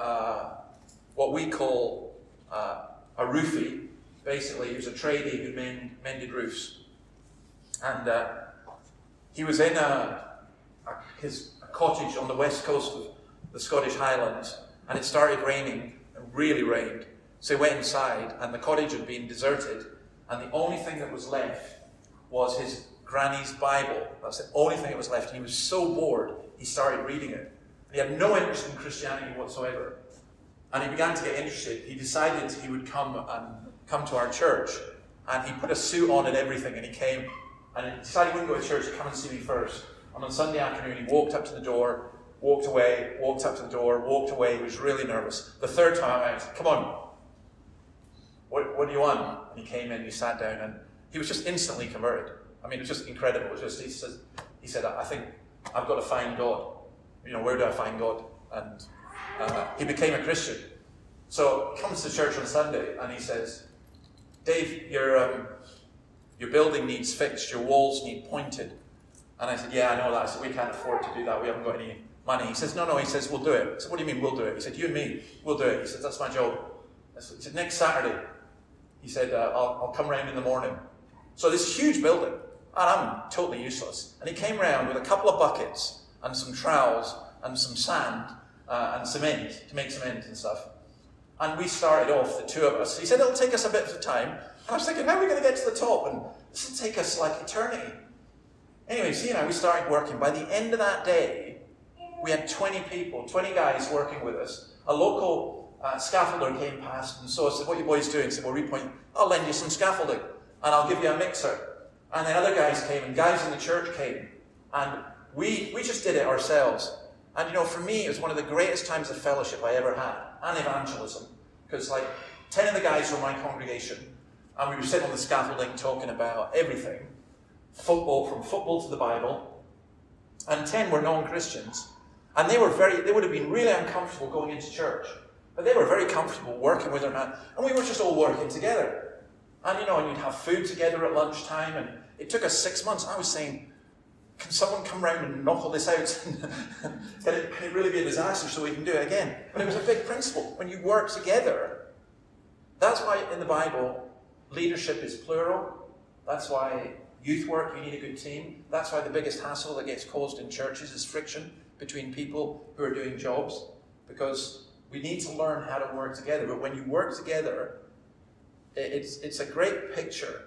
what we call a roofie. Basically, he was a tradie who mended roofs. And he was in his cottage on the west coast of the Scottish Highlands, and it started raining, and really rained. So he went inside, and the cottage had been deserted, and the only thing that was left was his granny's Bible. That's the only thing that was left, and he was so bored, he started reading it. And he had no interest in Christianity whatsoever. And he began to get interested. He decided he would come to our church, and he put a suit on and everything, and he came, and he decided he wouldn't go to church, come and see me first. And on Sunday afternoon, he walked up to the door, walked away, walked up to the door, walked away. He was really nervous. The third time, I said, come on, what do you want? And he came in, he sat down, and he was just instantly converted. I mean, it was just incredible. It was just, he said, I think I've got to find God. You know, where do I find God? And he became a Christian. So he comes to church on Sunday, and he says, Dave, your building needs fixed, your walls need pointed. And I said, yeah, I know that. I said, we can't afford to do that. We haven't got any money. He says, no. He says, we'll do it. I said, what do you mean we'll do it? He said, you and me, we'll do it. He said, that's my job. He said, next Saturday. He said, I'll come round in the morning. So this huge building, and I'm totally useless. And he came round with a couple of buckets and some trowels and some sand and cement, to make cement and stuff. And we started off, the two of us. He said, it'll take us a bit of time. And I was thinking, how are we going to get to the top? And this will take us like eternity. Anyway, so, you know, we started working. By the end of that day, we had 20 people, 20 guys working with us. A local scaffolder came past and saw us, said, what are you boys doing? I said, well, repoint, I'll lend you some scaffolding and I'll give you a mixer. And then other guys came, and guys in the church came. And we just did it ourselves. And, you know, for me, it was one of the greatest times of fellowship I ever had, and evangelism. Because, like, 10 of the guys were my congregation, and we were sitting on the scaffolding talking about everything. From football to the Bible. And 10 were non-Christians. And they would have been really uncomfortable going into church. But they were very comfortable working with their man. And we were just all working together. And, you know, and you'd have food together at lunchtime. And it took us 6 months. I was saying, can someone come round and knock all this out? Can it really be a disaster so we can do it again? But it was a big principle. When you work together, that's why in the Bible, leadership is plural. That's why youth work, you need a good team. That's why the biggest hassle that gets caused in churches is friction between people who are doing jobs. Because we need to learn how to work together. But when you work together, it's a great picture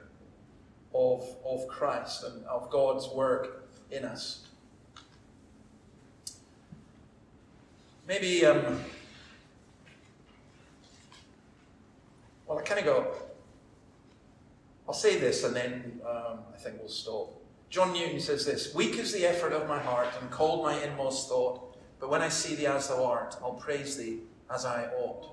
of Christ and of God's work in us. Maybe Well, I kind of go, I'll say this and then I think we'll stop. John Newton says this: "Weak is the effort of my heart, and cold my inmost thought. But when I see thee as thou art, I'll praise thee as I ought."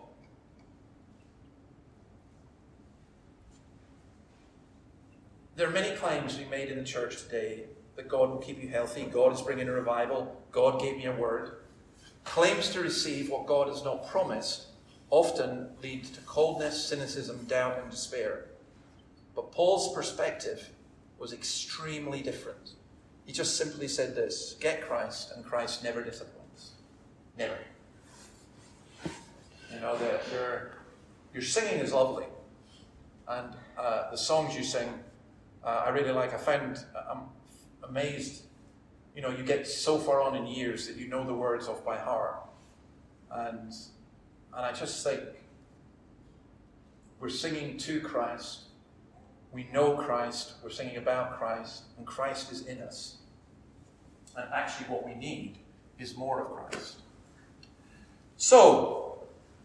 There are many claims being made in the church today that God will keep you healthy, God is bringing a revival, God gave me a word. Claims to receive what God has not promised often lead to coldness, cynicism, doubt, and despair. But Paul's perspective was extremely different. He just simply said this: get Christ, and Christ never disappoints. Never. You know, your singing is lovely. And the songs you sing, I really like. I'm amazed. You know, you get so far on in years that you know the words off by heart. And I just think we're singing to Christ. We know Christ. We're singing about Christ. And Christ is in us. And actually what we need is more of Christ. So,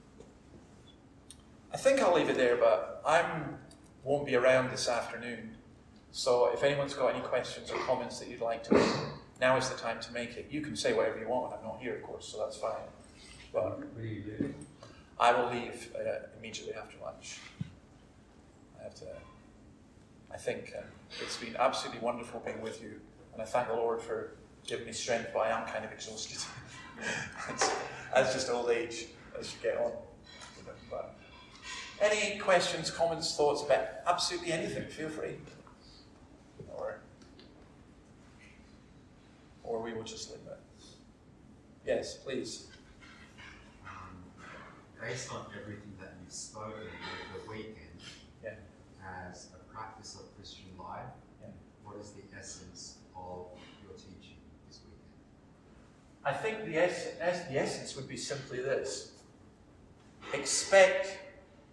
I think I'll leave it there, but I won't be around this afternoon. So if anyone's got any questions or comments that you'd like to make, now is the time to make it. You can say whatever you want. I'm not here, of course, so that's fine. But I will leave immediately after lunch. I think it's been absolutely wonderful being with you, and I thank the Lord for giving me strength, but I am kind of exhausted. That's just old age as you get on. But any questions, comments, thoughts about absolutely anything, feel free. Or we will just leave it. Yes, please. Based on everything that you've spoken over the weekend, as a practice of Christian life, what is the essence of your teaching this weekend? I think the essence would be simply this: expect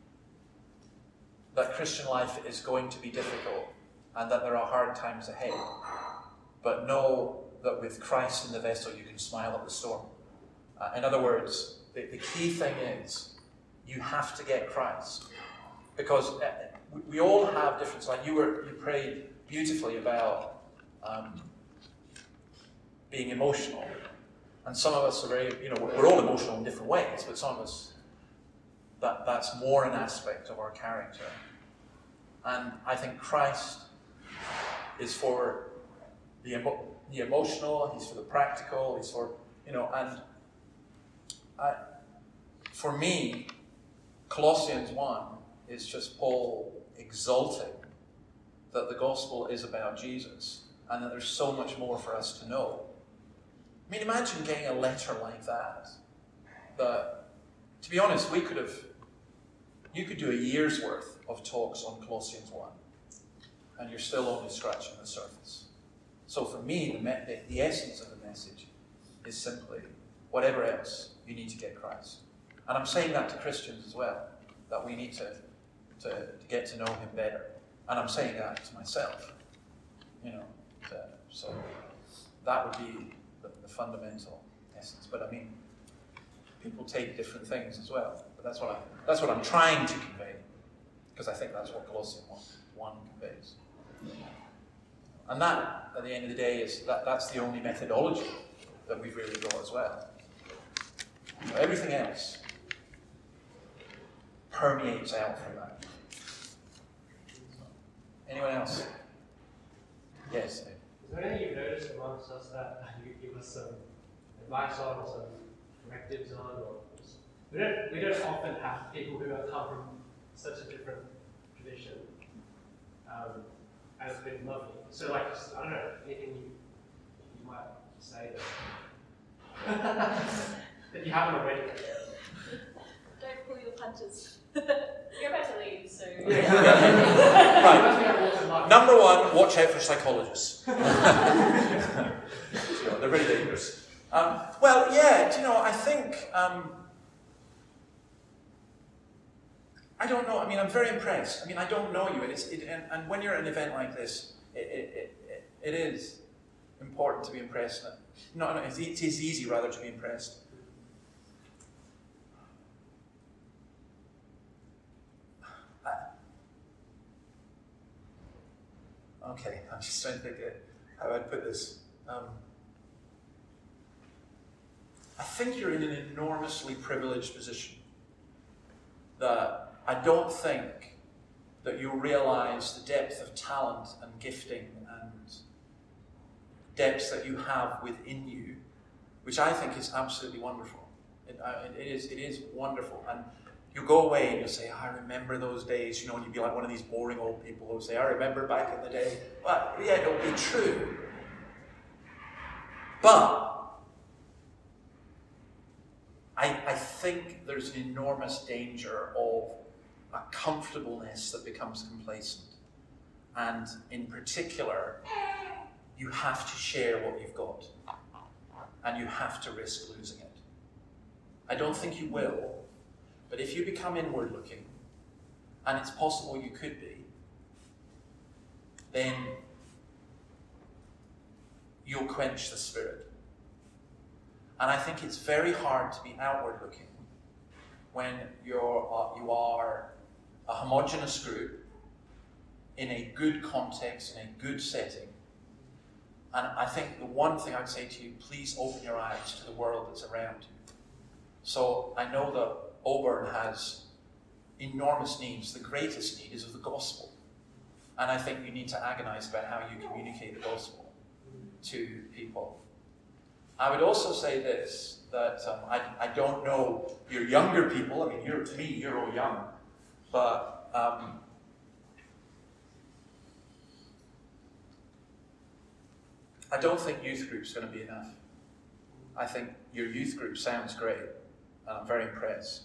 that Christian life is going to be difficult and that there are hard times ahead, but know that with Christ in the vessel you can smile at the storm. In other words, the key thing is you have to get Christ, because we all have different. Like you prayed beautifully about being emotional, and some of us are very, we're all emotional in different ways, but some of us that's more an aspect of our character. And I think Christ is for the emotional, he's for the practical, he's for, and for me, Colossians 1 is just Paul exalting that the gospel is about Jesus and that there's so much more for us to know. I mean, imagine getting a letter like that. To be honest, you could do a year's worth of talks on Colossians 1 and you're still only scratching the surface. So for me, the essence of the message is simply, whatever else, you need to get Christ. And I'm saying that to Christians as well, that we need to get to know him better. And I'm saying that to myself. So that would be the fundamental essence. But I mean, people take different things as well. But that's what I'm trying to convey, because I think that's what Colossians 1 conveys. And that, at the end of the day, that's the only methodology that we've really got as well. Everything else permeates out from that. Anyone else? Yes. Is there anything you've noticed amongst us that you could give us some advice on, or some directives on? Or we don't often have people who have come from such a different tradition. And it's been lovely. So, I don't know, anything you might say that you haven't already? Don't pull your punches. You're about to leave, so... Right. Number one, watch out for psychologists. They're very dangerous. I think... I don't know. I mean, I'm very impressed. I mean, I don't know you, and when you're at an event like this, it is important to be impressed. No, it is easy rather to be impressed. okay, I'm just trying to think how I'd put this. I think you're in an enormously privileged position that I don't think that you'll realize the depth of talent and gifting and depth that you have within you, which I think is absolutely wonderful. It is wonderful. And you go away and you'll say, I remember those days, and you'd be like one of these boring old people who say, I remember back in the day. But yeah, it'll be true. But I think there's an enormous danger of a comfortableness that becomes complacent. And in particular, you have to share what you've got. And you have to risk losing it. I don't think you will, but if you become inward looking, and it's possible you could be, then you'll quench the Spirit. And I think it's very hard to be outward looking when you are a homogeneous group in a good context, in a good setting. And I think the one thing I'd say to you, please open your eyes to the world that's around you. So I know that Auburn has enormous needs. The greatest need is of the gospel. And I think you need to agonize about how you communicate the gospel to people. I would also say this, that I don't know your younger people. I mean, to me, you're all young. But I don't think youth group's going to be enough. I think your youth group sounds great, and I'm very impressed.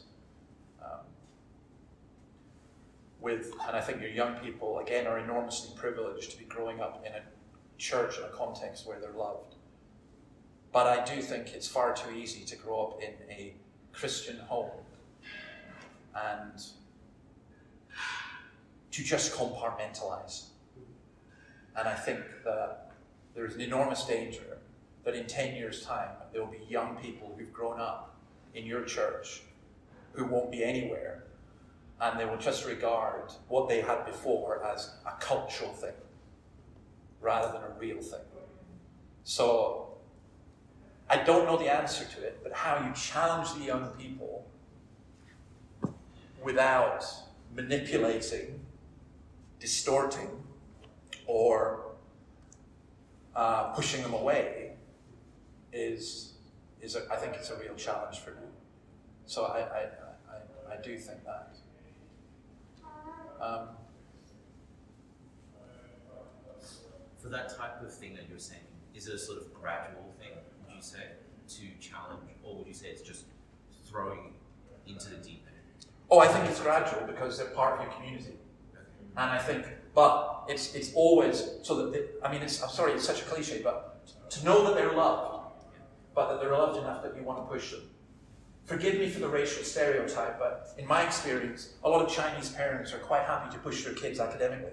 And I think your young people, again, are enormously privileged to be growing up in a church in a context where they're loved. But I do think it's far too easy to grow up in a Christian home and to just compartmentalize. And I think that there's an enormous danger that in 10 years' time, there will be young people who've grown up in your church who won't be anywhere, and they will just regard what they had before as a cultural thing rather than a real thing. So I don't know the answer to it, but how you challenge the young people without manipulating, distorting, or pushing them away I think it's a real challenge for you. So I do think that. For that type of thing that you're saying, is it a sort of gradual thing, would you say, to challenge, or would you say it's just throwing into the deep end? Oh, I think it's gradual because they're part of your community. Okay. And I think, but it's always, so that, I'm sorry, it's such a cliche, but to know that they're loved, but that they're loved enough that you want to push them. Forgive me for the racial stereotype, but in my experience, a lot of Chinese parents are quite happy to push their kids academically.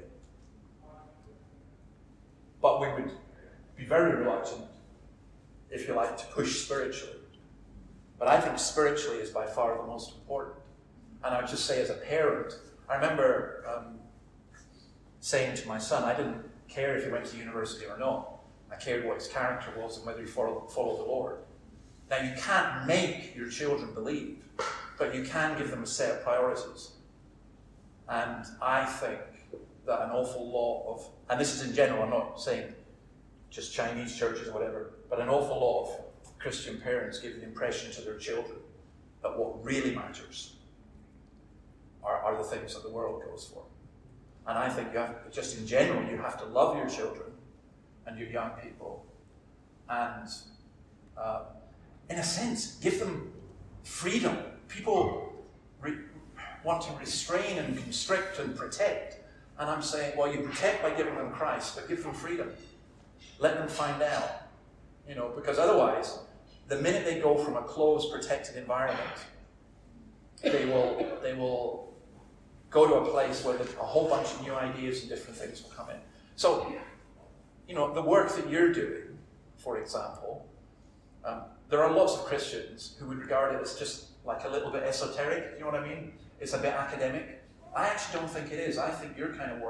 But we would be very reluctant, if you like, to push spiritually. But I think spiritually is by far the most important. And I would just say as a parent, I remember saying to my son, I didn't care if he went to university or not. I cared what his character was and whether he followed the Lord. Now, you can't make your children believe, but you can give them a set of priorities. And I think that an awful lot of, and this is in general, I'm not saying just Chinese churches or whatever, but an awful lot of Christian parents give the impression to their children that what really matters are the things that the world goes for. And I think you have, just in general, you have to love your children and your young people and in a sense, give them freedom. People want to restrain and constrict and protect. And I'm saying, well, you protect by giving them Christ, but give them freedom. Let them find out. Because otherwise, the minute they go from a closed, protected environment, they will go to a place where a whole bunch of new ideas and different things will come in. So, the work that you're doing, for example, there are lots of Christians who would regard it as just like a little bit esoteric, you know what I mean? It's a bit academic. I actually don't think it is. I think your kind of work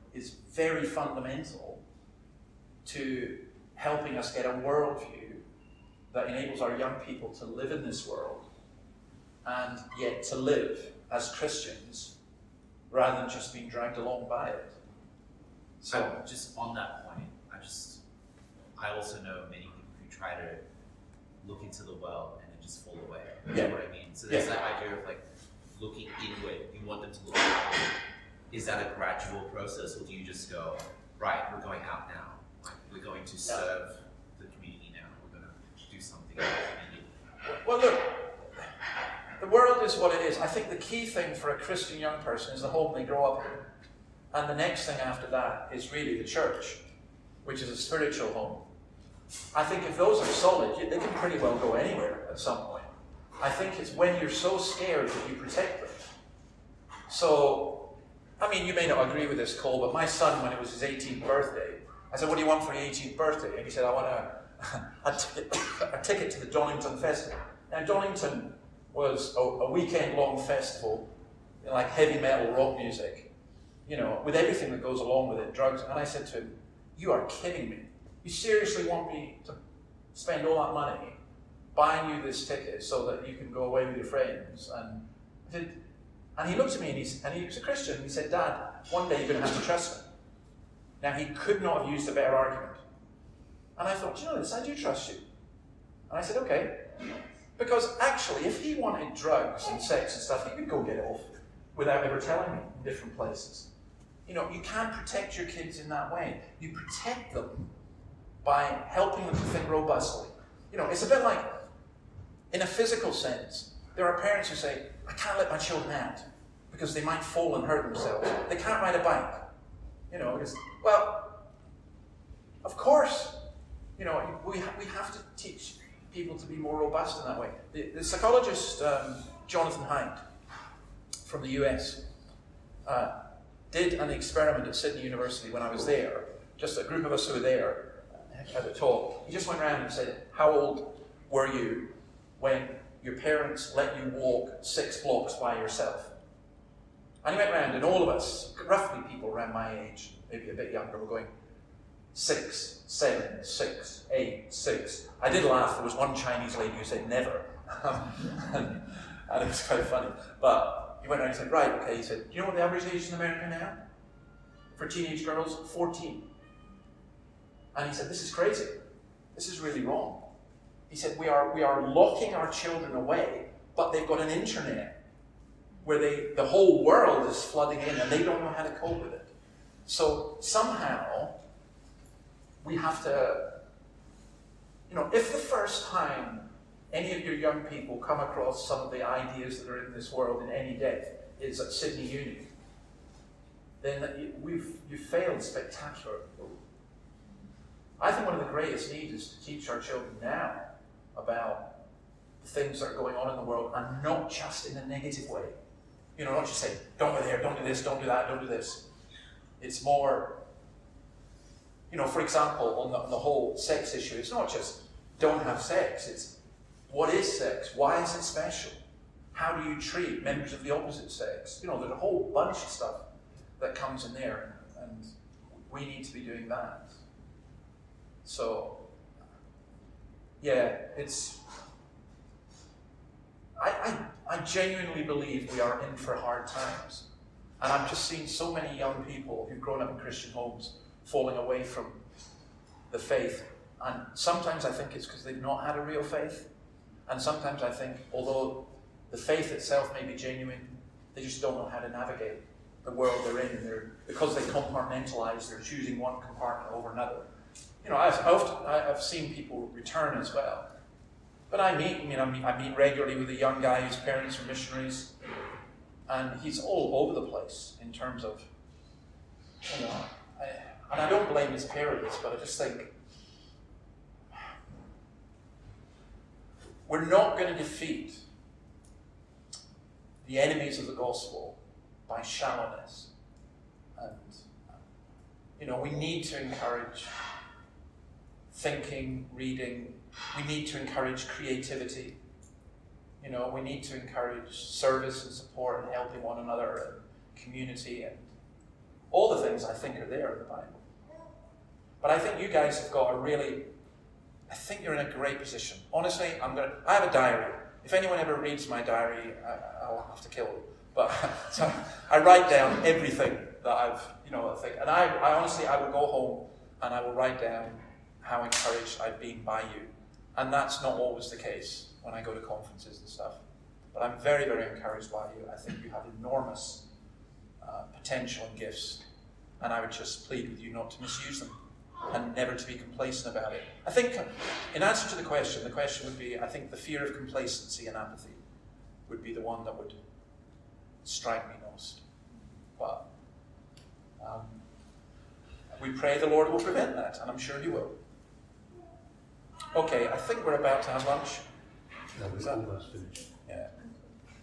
is very fundamental to helping us get a worldview that enables our young people to live in this world and yet to live as Christians rather than just being dragged along by it. So just on that point, I also know many people who try to look into the world and then just fall away. You know what I mean? So there's that idea of like looking inward. You want them to look outward. Is that a gradual process, or do you just go, right, we're going out now. Like, we're going to serve the community now. We're going to do something in the community. Well, look, the world is what it is. I think the key thing for a Christian young person is the home they grow up in. And the next thing after that is really the church, which is a spiritual home. I think if those are solid, they can pretty well go anywhere at some point. I think it's when you're so scared that you protect them. So, I mean, you may not agree with this, Cole, but my son, when it was his 18th birthday, I said, what do you want for your 18th birthday? And he said, I want a ticket to the Donington Festival. Now, Donington was a weekend-long festival, like heavy metal rock music, you know, with everything that goes along with it, drugs. And I said to him, you are kidding me. You seriously want me to spend all that money buying you this ticket so that you can go away with your friends? And I said, and he looked at me, and he was a Christian, and he said, Dad, one day you're going to have to trust me. Now, he could not have used a better argument. And I thought, you know this, I do trust you. And I said, okay. Because actually, if he wanted drugs and sex and stuff, he could go get it off without ever telling me in different places. You know, you can't protect your kids in that way. You protect them by helping them to think robustly. You know, it's a bit like, in a physical sense, there are parents who say, I can't let my children out because they might fall and hurt themselves. They can't ride a bike. You know, well, of course, you know, we have to teach people to be more robust in that way. The psychologist Jonathan Haidt from the US did an experiment at Sydney University when I was there. Just a group of us who were there at a talk. He just went around and said, how old were you when your parents let you walk 6 blocks by yourself? And he went around, and all of us, roughly people around my age, maybe a bit younger, were going 6, 7, 6, 8, 6. I did laugh. There was one Chinese lady who said never. and it was quite funny. But he went around and said, right, okay. He said, do you know what the average age in America now? For teenage girls, 14. And he said, this is crazy. This is really wrong. He said, we are locking our children away, but they've got an internet where the whole world is flooding in and they don't know how to cope with it. So somehow we have to, you know, if the first time any of your young people come across some of the ideas that are in this world in any depth is at Sydney Uni, then you've failed spectacularly. I think one of the greatest needs is to teach our children now about the things that are going on in the world, and not just in a negative way. You know, not just say, don't go there, don't do this, don't do that, don't do this. It's more, you know, for example, on the whole sex issue, it's not just don't have sex, it's what is sex? Why is it special? How do you treat members of the opposite sex? You know, there's a whole bunch of stuff that comes in there, and we need to be doing that. So, yeah, it's... I genuinely believe we are in for hard times. And I've just seen so many young people who've grown up in Christian homes falling away from the faith. And sometimes I think it's because they've not had a real faith. And sometimes I think, although the faith itself may be genuine, they just don't know how to navigate the world they're in. And because they compartmentalize, they're choosing one compartment over another. You know, I've seen people return as well. But I meet regularly with a young guy whose parents are missionaries, and he's all over the place in terms of, you know, and I don't blame his parents, but I just think we're not going to defeat the enemies of the gospel by shallowness. And, you know, we need to encourage thinking, reading. We need to encourage creativity. You know, we need to encourage service and support and helping one another and community. And All the things I think are there in the Bible. But I think you guys have got I think you're in a great position. Honestly, I have a diary. If anyone ever reads my diary, I'll have to kill them. But so I write down everything that I think. And I honestly, I will go home and I will write down how encouraged I've been by you. And that's not always the case when I go to conferences and stuff. But I'm very, very encouraged by you. I think you have enormous potential and gifts. And I would just plead with you not to misuse them and never to be complacent about it. I think, in answer to the question would be, I think the fear of complacency and apathy would be the one that would strike me most. But we pray the Lord will prevent that, and I'm sure He will. Okay, I think we're about to have lunch. No, we're almost finished.